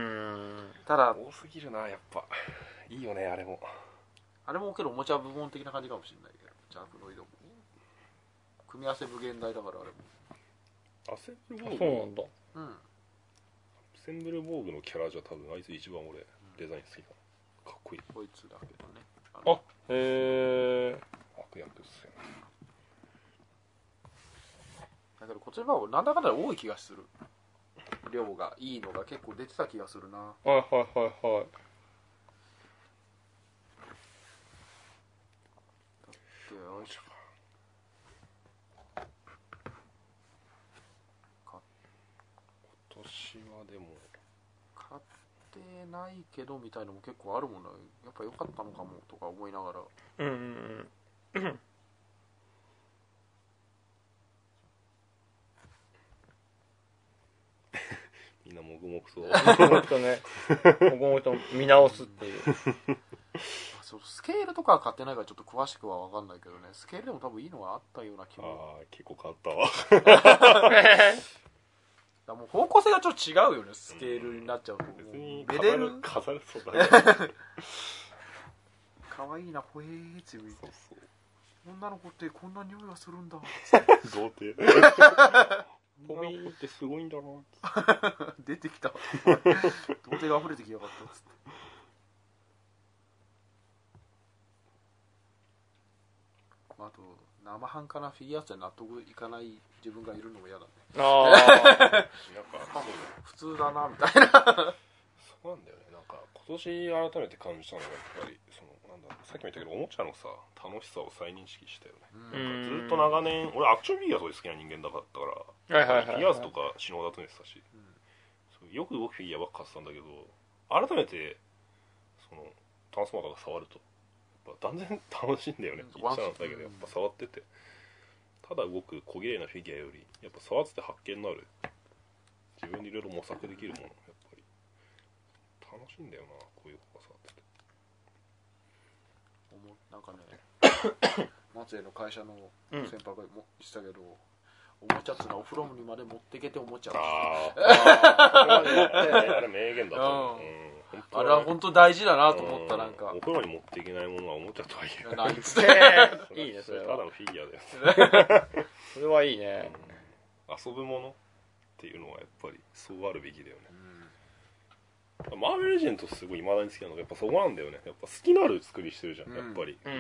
ただ多すぎるなやっぱ。いいよねあれも。 あれもけどおもちゃ部門的な感じかもしれないけど、ジャクノイドも組み合わせ無限大だからあれも。 アッセンブルボーグ。 そうなんだ。 うん。アッセンブルボーグのキャラじゃ多分あいつ一番俺デザイン好きかな。かっこいい。 こいつだけどね。 あ、へえ。 悪役っすよね。 だけどこっちの方がなんだかんだ多い気がする。量がいいのが結構出てた気がするな。 はいはいはいはい。 だってよいしょ。 今年はでも買ってないけどみたいのも結構あるもんな。やっぱ良かったのかもとか思いながら。 うんうんうん。 みんなもぐもぐともぐもぐとね、もぐもぐと見直すっていう。 そうスケールとかは買ってないからちょっと詳しくは分かんないけどね、スケールでも多分いいのがあったような気も。 ああ結構買ったわだもう方向性がちょっと違うよね、スケールになっちゃうと。 別にめでる飾れそうだねかわいいな、ほえーって言う。そうそう、女の子ってこんな匂いがするんだ童貞ポミーってすごいんだな出てきた童貞が溢れてきやがったっつって。あと生半可なフィギュアスで納得いかない自分がいるのも嫌だね。ああなんか普通だなみたいなそうなんだよね。なんか今年改めて感じたのがやっぱりそのなんださっきも言ったけどおもちゃのさ楽しさを再認識したよね。なんかずっと長年俺アクションフィギュアすごい好きな人間だったから、はいはいはいはい、フィギュアスとか死のうだとねってたし、うん、そうよく動くフィギュアばっか買ってたんだけど改めてそのトランスフォーマーが触るとやっぱ断然楽しいんだよね。言っちゃうんだけどやっぱ触っててただ動く小綺麗なフィギュアよりやっぱ触ってて発見のある自分でいろいろ模索できるものやっぱり楽しいんだよなこういう子が触ってて。 なんかね松江の会社の先輩がも言ってたけど、おもちゃってのはお風呂にまで持ってけておもちゃをあああれ名言だと思う、 うん、あれは本当大事だなと思った。なんかお風呂に持っていけないものはおもちゃとは言えないっつっていいねそれはただのフィギュアだよそれはいいね、 うん、遊ぶものっていうのはやっぱりそうあるべきだよね、うん、マーベルレジェンドすごい未だに好きなのがやっぱそこなんだよね。やっぱ好きなる作りしてるじゃん、うん、やっぱり、うん、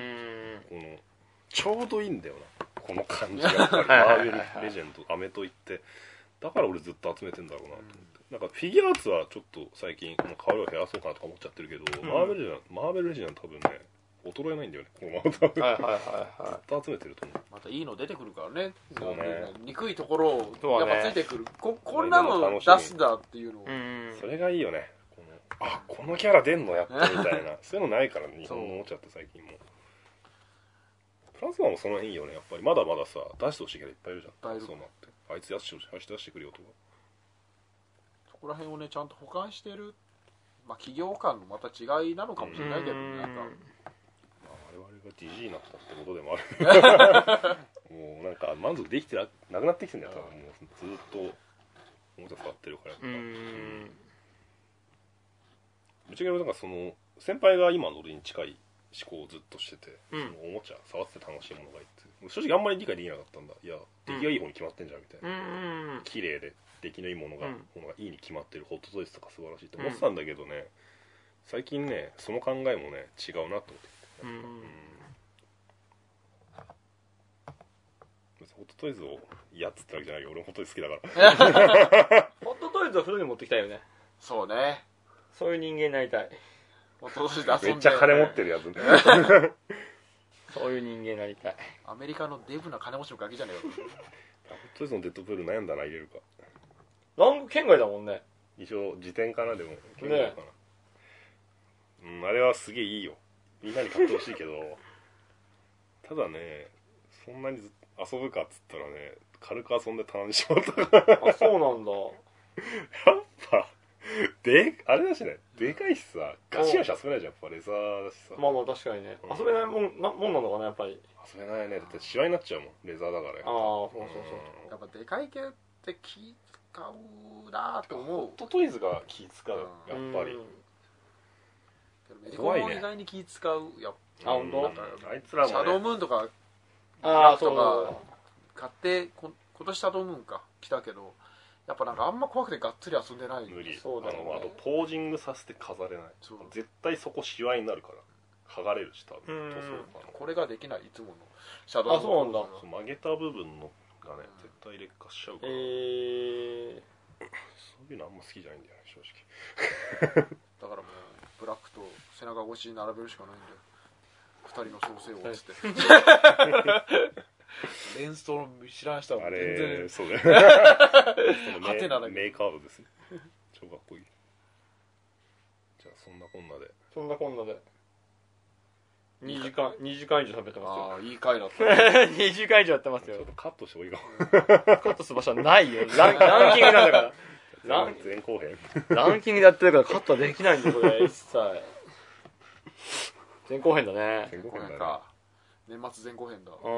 このちょうどいいんだよなこの感じがやっぱりマーベルレジェンドアメといってだから俺ずっと集めてんだろうなと思って、うん、なんかフィギュアーツはちょっと最近もう買う量減らそうかなとか思っちゃってるけど、うん、マーベルレジェンドマーベルレジェンド多分ね衰えないんだよねこのまま多分、はいはいはいはい、ずっと集めてると思う。 またいいの出てくるからね。そうね憎いところをやっぱついてくる、ね、こ, こんなの出すんだっていうのを、うん、 それがいいよね。このあこのキャラ出んのやっとみたいなそういうのないからね日本のおもちゃって最近もトランスフォーマーもその辺いいよね。やっぱりまだまださ出してほしいキャラいっぱいいるじゃん。そうなってあいつやってほしいあいつ出してくれよとかそこら辺をねちゃんと保管してる、まあ、企業間のまた違いなのかもしれないけどね。なんか我々がジジイになったってことでもあるもうなんか満足できてなくなってきてんだよ多分。もうずっとおもちゃ使ってるからやっぱうんぶっちゃけなんかその先輩が今の俺に近い思考をずっとしてて、うん、そのおもちゃ触って楽しいものがいいって正直あんまり理解できなかったんだ。いや出来がいい方に決まってんじゃんみたいな、うん、綺麗で出来のいいものが、うん、ものがいいに決まってるホットトイズとか素晴らしいと思ってたんだけどね、うん、最近ねその考えもね違うなと思ってうん、ホットトイズを嫌っつったわけじゃないよ。俺もホットトイズ好きだからホットトイズを風呂に持ってきたいよね。 そうねそういう人間になりたい。 ホットトイズで遊んでめっちゃ金持ってるやつそういう人間になりたい。 アメリカのデブな金持ちのガキじゃねえよ。 ホットトイズのデッドプール悩んだな入れるか。 なん県外だもんね。 一応辞典かなでも県外かな、ね、うんあれはすげえいいよ。みんなに買ってほしいけどただねそんなに遊ぶかっつったらね軽く遊んで頼んでしまったからあそうなんだやっぱであれだしねでかいしさガシガシ遊べないじゃんやっぱレザーだしさ。 まあまあ確かにね、うん、遊べないもん な, もんなのかなやっぱり。 遊べないねだってシワになっちゃうもんレザーだから。 ああそうそうそう、うん、やっぱでかい系って気使うなと思う。 ホットトイズが気使う、うん、やっぱりメディコンも意外に気使うやっぱ、 あ本当あいつらも、ね、 シャドウムーンとかあとか買ってこ今年シャドウムーンか来たけどやっぱなんかあんま怖くてがっつり遊んでない。 無理。そうだね、あのあとポージングさせて飾れない。絶対そこシワになるから剥がれるし多分これができないいつものシャドウムーン。 あそうなんだ。 曲げた部分のがね、うん、絶対劣化しちゃうから、えー、そういうのあんま好きじゃないんだよね正直だからもうブラックと背中越しに並べるしかないんだよふたりの創生をつってレンストの知らん人は全然あれそうだよハテナだけどメイカードですね超かっこいい。じゃあそんなこんなでそんなこんなでにじかんにじかん以上食べてますよ。 ああいい回だったにじかん以上やってますよ。 ちょっとカットしてもいいかもカットする場所はないよ。ラン、ランキングなんだからラン前後編ランキングでやってるからカットはできないんだこれ一切前後編だね。 前後編だね。 年末前後編だ。 うん。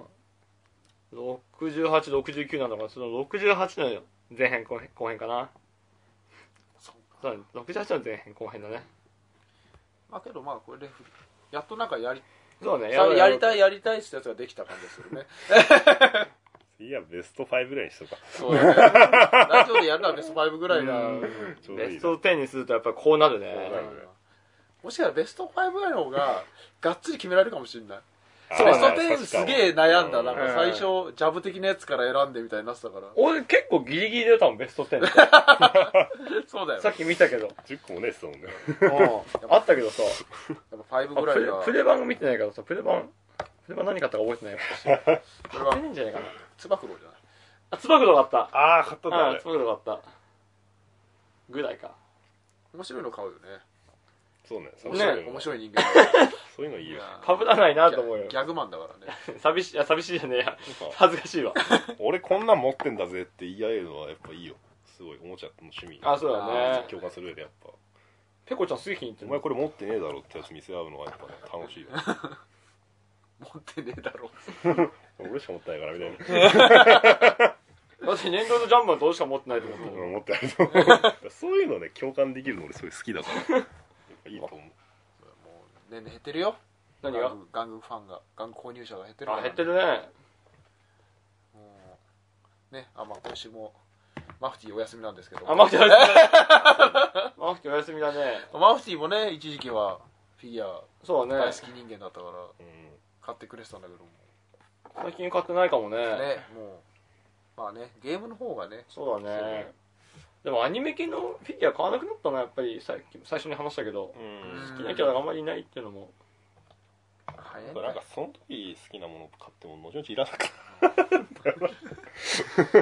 ろくじゅうはち、ろくじゅうきゅうなんだから、そのろくじゅうはちの前編後編後編かな。そうだね。ろくじゅうはちの前編後編だね。 まあけどまあこれでやっとなんかやりそうね。 や, やりたいやりたいってやつができた感じがするね。 いやベストファイブぐらいにしとか。 そうだね。ラジオでやるのはベストファイブぐらいだ。 ベストテンにするとやっぱりこうなるね。 もしかしたらベストファイブぐらいの方ががっつり決められるかもしれない。 そうベストテンすげえ悩んだ。なんか最初ジャブ的なやつから選んでみたいになってたから。 俺結構ギリギリでたもんベストテン。 そうだよ。 さっき見たけど。 じゅっこもねえっすもんね。 あったけどさ。 やっぱごぐらいが。 プレ版見てないからさ、プレ版、プレ版何買ったか覚えてないよ。買ってないんじゃないかな。 つば九郎じゃない。 あ、つば九郎買った。 ああ、買ったんだ。 あ、つば九郎買った。ぐらいか。 面白いの買うよね。 そうね。 面白い、面白い人間。 そういうのいいよ。 かぶらないなと思うよ。 ギャグマンだからね。 寂しい、いや、寂しいじゃねえや。恥ずかしいわ。 俺こんなん持ってんだぜって言い合えるのはやっぱいいよ。すごい、おもちゃの趣味。 あ、そうだね。 共感する上でやっぱ。 ペコちゃんすげえ気に入ってる。 お前これ持ってねえだろってやつ見せ合うのはやっぱね、楽しいよ。 持ってねえだろ。 俺しか持ってないからみたいな。 だって年度のジャンプはどうしか持ってないと思ってる。 持ってないと思う。そういうのね、共感できるの俺すごい好きだから。やっぱいいと思う。 もう年々減ってるよ。 何が？ 玩具ファンが、玩具購入者が減ってるから。 あ、減ってるね。 もうね、あ、まあ今週もマフティーお休みなんですけど。 あ、マフティーお休みだ。マフティーお休みだね。 マフティーもね、一時期はフィギュアそうね。 大好き人間だったから、買ってくれてたんだけども。 最近買ってないかもね。 ね、もうまあね、ゲームの方がね。 そうだね。でもアニメ系のフィギュア買わなくなったな、やっぱり最最初に話したけど、好きなキャラがあんまりいないっていうのも。 なんかその時好きなものを買っても後々いらなかった。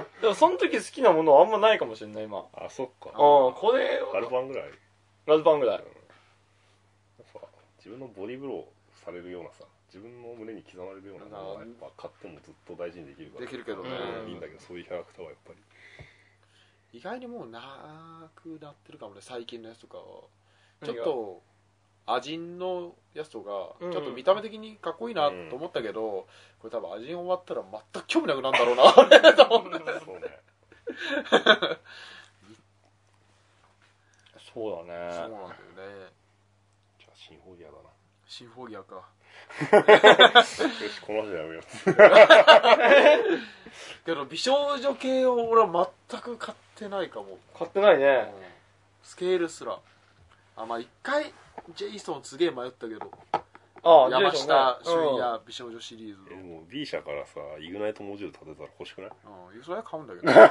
でもその時好きなものはあんまないかもしれない今。 あ、そっか。 ああ、これガルパンぐらい。 ガルパンぐらい。うん、 自分のボディーブローされるようなさ、自分の胸に刻まれるようなものはやっぱ買ってもずっと大事にできるから。 できるけどね。 いいんだけど、そういうキャラクターはやっぱり。 意外にもうなくなってるかもね、最近のやつとかは。ちょっとアジンのやつとか、ちょっと見た目的にかっこいいなと思ったけど、うん、これ多分アジン終わったら全く興味なくなるんだろうなと思って。 そうね。 そうだね。 そうなんだよね。 じゃあシンフォギアだな。 シンフォギアか。 よし、この話でやめよう。 けど美少女系を俺は全く買ってないかも。 買ってないね。 スケールすら。あ、まあ一回ジェイソンすげえ迷ったけど。 ああ、 山下俊也美少女シリーズ。 え、もう B 社からさ、イグナイトモジュール立てたら欲しくない？ うん、それは買うんだけど。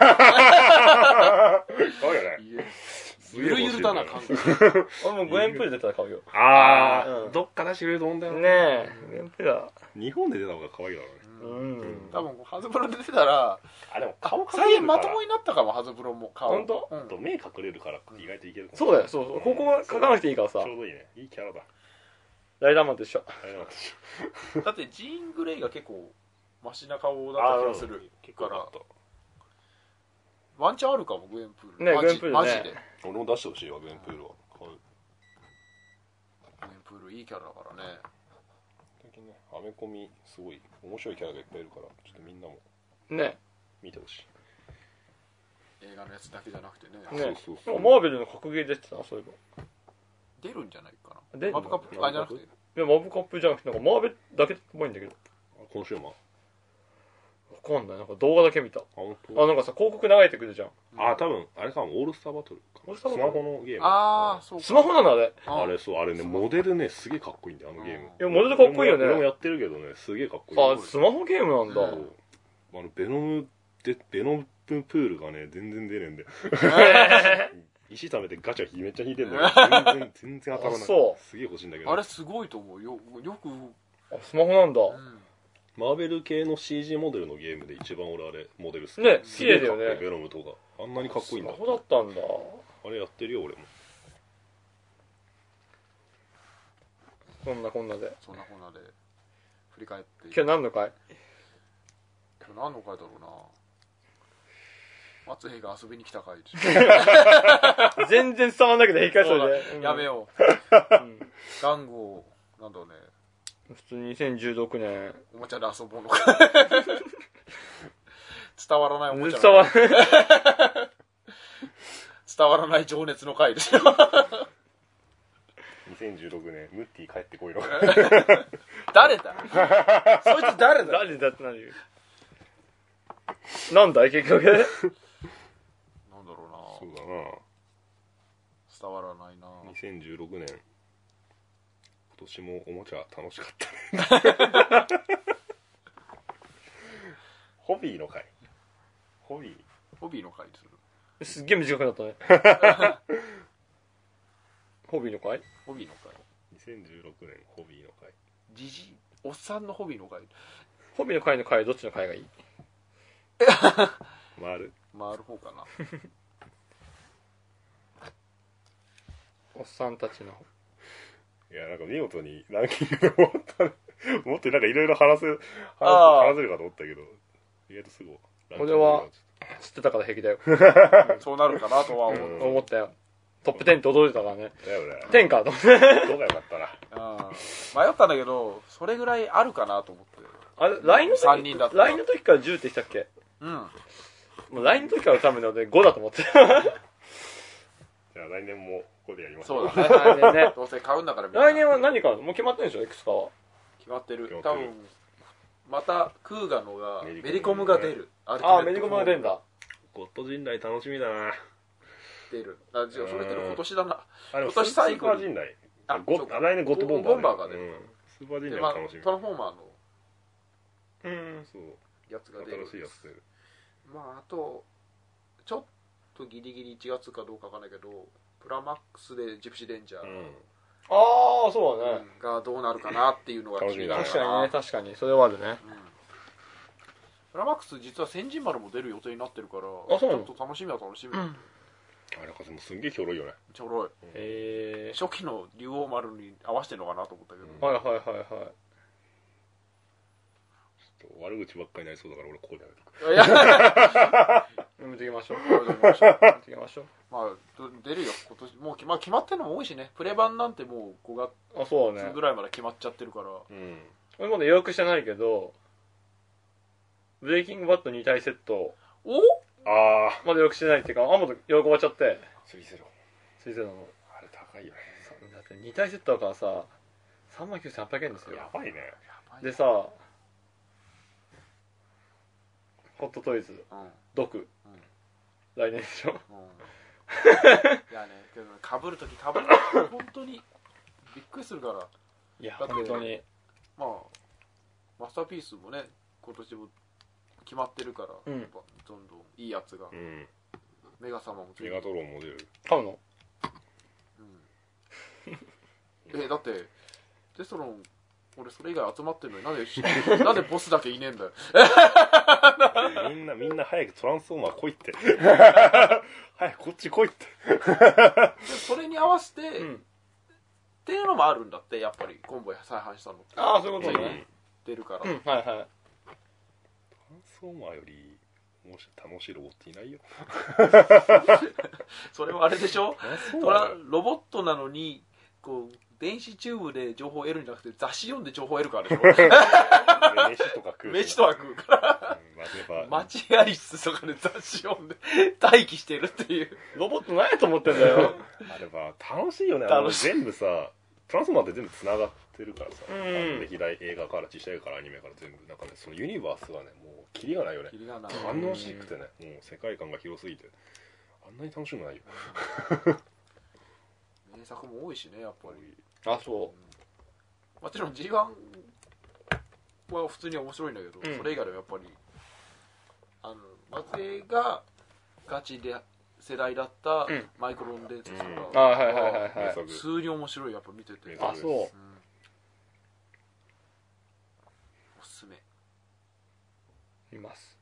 買うよね。 ゆるゆるだな、感覚。 俺もグエンプール出たら買うよ。 ああ、どっか出してくれると思うんだよね。ねえ、グエンプールは。 日本で出た方が可愛いだろうね。うん。多分、ハズブロで出たら、 あ、でも顔隠れるから。 最近まともになったかも、ハズブロも顔。 ほんと？ 目隠れるから意外といけるかも。 そうだよ、そうそう。ここは描かなくていいからさ。 ちょうどいいね。いいキャラだ。 ライダーマンと一緒。 ライダーマンと一緒。 だってジーン・グレイが結構マシな顔だった気がするから、ワンチャンあるかも、グエンプール。 ね、グエンプールね。 マジで。 俺も出してほしいわ、グエンプールは。 グエンプールいいキャラだからね。 最近ね、アメコミすごい面白いキャラがいっぱいいるから、ちょっとみんなもね見てほしい。 映画のやつだけじゃなくてね。 ね、そうそうそう。マーベルの格ゲー出てたな、そういえば。 出るんじゃないかな。 出るマブカップ、あ、じゃなくて。いや、マブカップじゃなくて、なんかマーベルだけっぽいんだけど。 コンシューマーわかんない。なんか動画だけ見た。あ、 本当？あ、なんかさ、広告流れてくるじゃん。 あ、多分、あれかも、オールスターバトルか。 オールスターバトル？ スマホのゲーム。 ああ、そうか。 スマホなのあれ。 あれ、そう、あれね、モデルね、すげえかっこいいんだよ、あのゲーム。いや、モデルかっこいいよね。 俺もやってるけどね、すげえかっこいい。 あ、スマホゲームなんだ。 あの、ベノム、で、ベノムプールがね、全然出ねえんだよ。石貯めてガチャめっちゃ引いてんだよ。全然、全然当たらない。 そう。 すげえ欲しいんだけど。 あれすごいと思うよ。よく。 あ、スマホなんだ。 マーベル系の シージー モデルのゲームで一番俺あれ、モデル好き。 ね、綺麗だよね。 ベノムとか。あんなにかっこいいんだ。 スマホだったんだ。 あれやってるよ、俺も。 こんなこんなで。 そんなこんなで。振り返って。 今日何の回？ 今日何の回だろうな。松平が遊びに来た回全然伝わんないけど、引き返そうで。 やめよう。ガンゴなんだろうね、 普通ににせんじゅうろくねんおもちゃで遊ぼうのか伝わらないおもちゃ伝わらない伝わらない情熱の回ですよにせんじゅうろくねんムッティ帰ってこいの誰だそいつ誰だ誰だって何言うなんだい結局なんだろうな、 そうだな、 伝わらないな。 にせんじゅうろくねん今年もおもちゃ楽しかったねホビーの回ホビーホビーの回するすっげえ短くなったねホビーの会ホビーの回にせんじゅうろくねんホビーの回じじおっさんのホビーの回ホビーの会の会どっちの会がいい回る回る方かなおっさんたちのいやなんか見事にランキングで終わったねもっとなんかいろいろ話せ話せ話せるかと思ったけど意外とすぐこれは知ってたから平気だよそうなるかなとは思う、 うん、思ったよトップじゅうって驚いてたからねだよねじゅうかと思ってどうがよかったなあ迷ったんだけどそれぐらいあるかなと思ってあれ ライン の時さんにんだったライン の時からじゅうって言ってたっけうんもう ライン の時から多分ねごだと思ってじゃあ来年もここでやりましょうそうだね来年ねどうせ買うんだからみんな来年は何買うのもう決まってるんでしょいくつかは決まってる決まってる多分またクーガのがメリコムメリコムが出るああメリコムが出るんだゴッド陣内楽しみだな出るあじゃあそれ出る今年だなあでも今年最後スーパー陣内あゴそうかッ来年ゴッドボンバーボンバーが出るうんスーパー陣でまあ内も楽しみトランフォーマーのうんそうやつが出る新しいやつ出るまああとちょっとギリギリいちがつかどうかわかんないけどプラマックスでジプシーデンジャー、 うんああそうだね、 がどうなるかなっていうのが気になる確かにね確かにそれはあるね、 うん、プラマックス実は千人丸も出る予定になってるからあそうなのちょっと楽しみは楽しみ、 うん、 あれかもすんげえひょろいよねちょろいへえ初期の竜王丸に合わせてるのかなと思ったけど、 うんはいはいはいはいちょっと悪口ばっかりになりそうだから俺ここでやめとくいややめていきましょうやめていきましょうやめていきましょうまあど出るよ今年もう決ま、決まってるのも多いしねプレ版なんてもうごがあそうだねつぐらいまで決まっちゃってるから、 うん俺まだ予約してないけどブレイキングバットに体セットおああまだ予約してないっていうかあまだ予約終わっちゃってスリーゼロついてたのあれ高いよねだってに体セットだからささんまんきゅうせんはっぴゃくえんですよやばいねでさホットトイズうんドク来年でしょうんいやねけどねかぶるときかぶるとき本当にびっくりするからいやだって本当にまあマスターピースもね今年も決まってるから、 うんやっぱどんどんいいやつが、 うんメガ様もついてメガトロンも出る買うのうん、えだってテストロン俺それ以外集まってるのになんでなんでボスだけいねえんだよみんなみんな早くトランスフォーマー来いって早くこっち来いってでそれに合わせて、 うんっていうのもあるんだってやっぱりコンボイ再販したのってああそういうことね出るから、 うんはいはいトランスフォーマーよりもし楽しいロボットいないよそれはあれでしょそうトラロボットなのにこう電子チューブで情報を得るんじゃなくて雑誌読んで情報を得るからでしょ飯とか食う飯とは食うからうんまあやっぱ待合室とかで雑誌読んで待機してるっていうロボット何やと思ってんだよあれば楽しいよね楽しいあの全部さトランスフォーマーって全部つながってるからさ、 うんあの歴代映画から実写映画からアニメから全部なんかねそのユニバースがねもうキリがないよねキリがない反応しくてねもう世界観が広すぎてあんなに楽しくないよ名作も多いしねやっぱりあそもちろん ジーワン は普通に面白いんだけど、 うんそれ以外でもやっぱりあの松江がガチで世代だったうんマイクロン伝説とうか、 あはいはいはいはい名作普通に面白いやっぱ見てて、 名作あそううんおすすめいます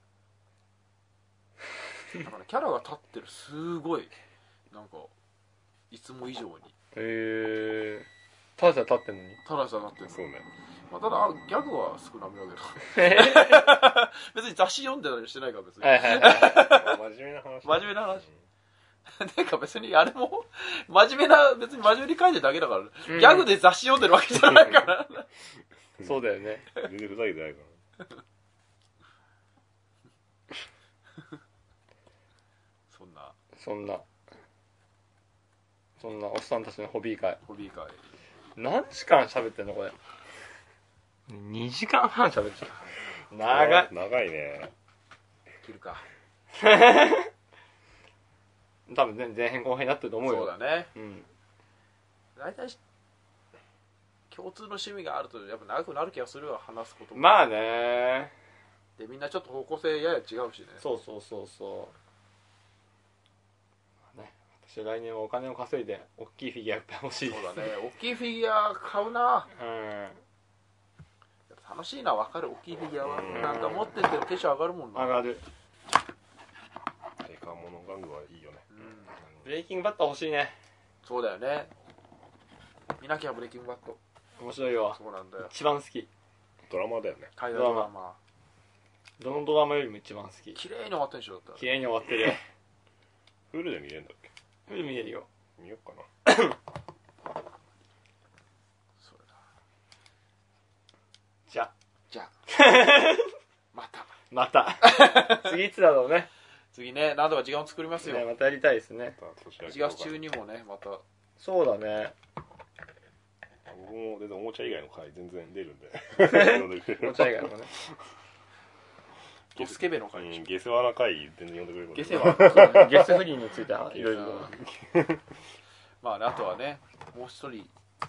だから、ね、キャラが立ってるすごいなんかいつも以上にへえただで立ってんのにたださなってるそうねまあ、ただギャグは少なめだけど別に雑誌読んでたりしてないから別に、 はいはいはい真面目な話真面目な話なんか別にあれも真面目な、別に真面目に書いてるだけだから、うん、ギャグで雑誌読んでるわけじゃないからそうだよね。 全然ふざけてないからそんなそんなそんなおっさんたちのホビー会ホビー会何時間喋ってんのこれ。にじかんはん喋ってる。長い長いね。 切るか多分ね前編後編になってると思うよ。 そうだね。 うん。 大体共通の趣味があるとやっぱ長くなる気がするわ、話すことも。 まあね。 でみんなちょっと方向性やや違うしね。 そうそうそうそう。ね、私来年はお金を稼いで大きいフィギュアいっぱい欲しい。 そうだね。大きいフィギュア買うな。 うん。 楽しいな、分かる。大きいフィギュアはなんか持っててテンション上がるもんな。 上がる。 デカモノ玩具はいいよね。 うん。ブレイキングバット欲しいね。 そうだよね。見なきゃブレイキングバット。 面白いよ。 そうなんだよ。 一番好き。 ドラマだよね。 海外ドラマ。 どのドラマよりも一番好き。 綺麗に終わってんでしょだったら。 綺麗に終わってるよ。 フルで見れるんだっけ？ フル見れるよ。 見ようかな。それだ。 じゃあ。 じゃあ。また。 また。次いつだろうね。 次ね、何とか時間を作りますよ。 ね、またやりたいですね。 いちがつ中にもね、また。 そうだね。 僕も全然おもちゃ以外の回全然出るんで。 おもちゃ以外もね。 ゲスケベの回、 うん、ゲスワな回全然呼んでくれるゲセはゲスフリーについてはいろいろ。 まあね、あとはね、もう一人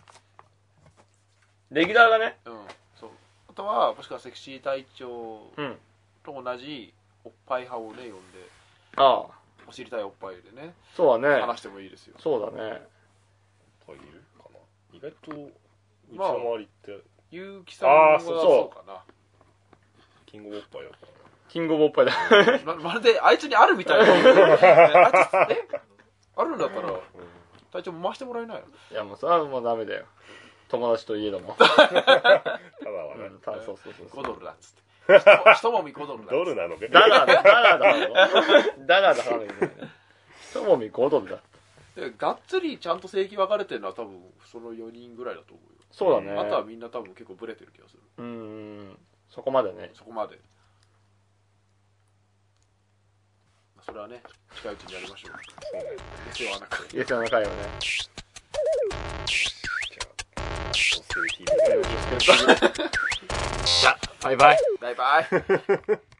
レギュラーがね。 うん、そう。あとはもしくはセクシー隊長と同じおっぱい派をね呼んで、 ああ、 お知りたいおっぱいでね、 そうだね。 話してもいいですよ。 そうだね。 いるかな。意外とうちの周りって、 ゆうきさんはそうかな。 キングオブおっぱいだった。 キングオブおっぱいだ。 ま, まるであいつにあるみたいな。あいつえあるんだったら隊長も回してもらえないの？ いやもうそれはもうダメだよ。友達といえども。 ただはね。 うん、ただそうそうそう。 ごドルだっつって。ひともみごドルだ。 ドルなのか。 ダラダ、ダラダろ。ダラダ払うよね。ひともみごドルだ。 でがっつりちゃんと正規分かれてるのは多分そのよにんぐらいだと思うよ。 そうだね。 あとはみんな多分結構ブレてる気がする。 うーん。そこまでね。 そこまで。それはね、近いうちにやりましょう。月曜穴会。 月曜穴会をね。 じゃあ、 じゃあ、バイバイ。 バイバイ。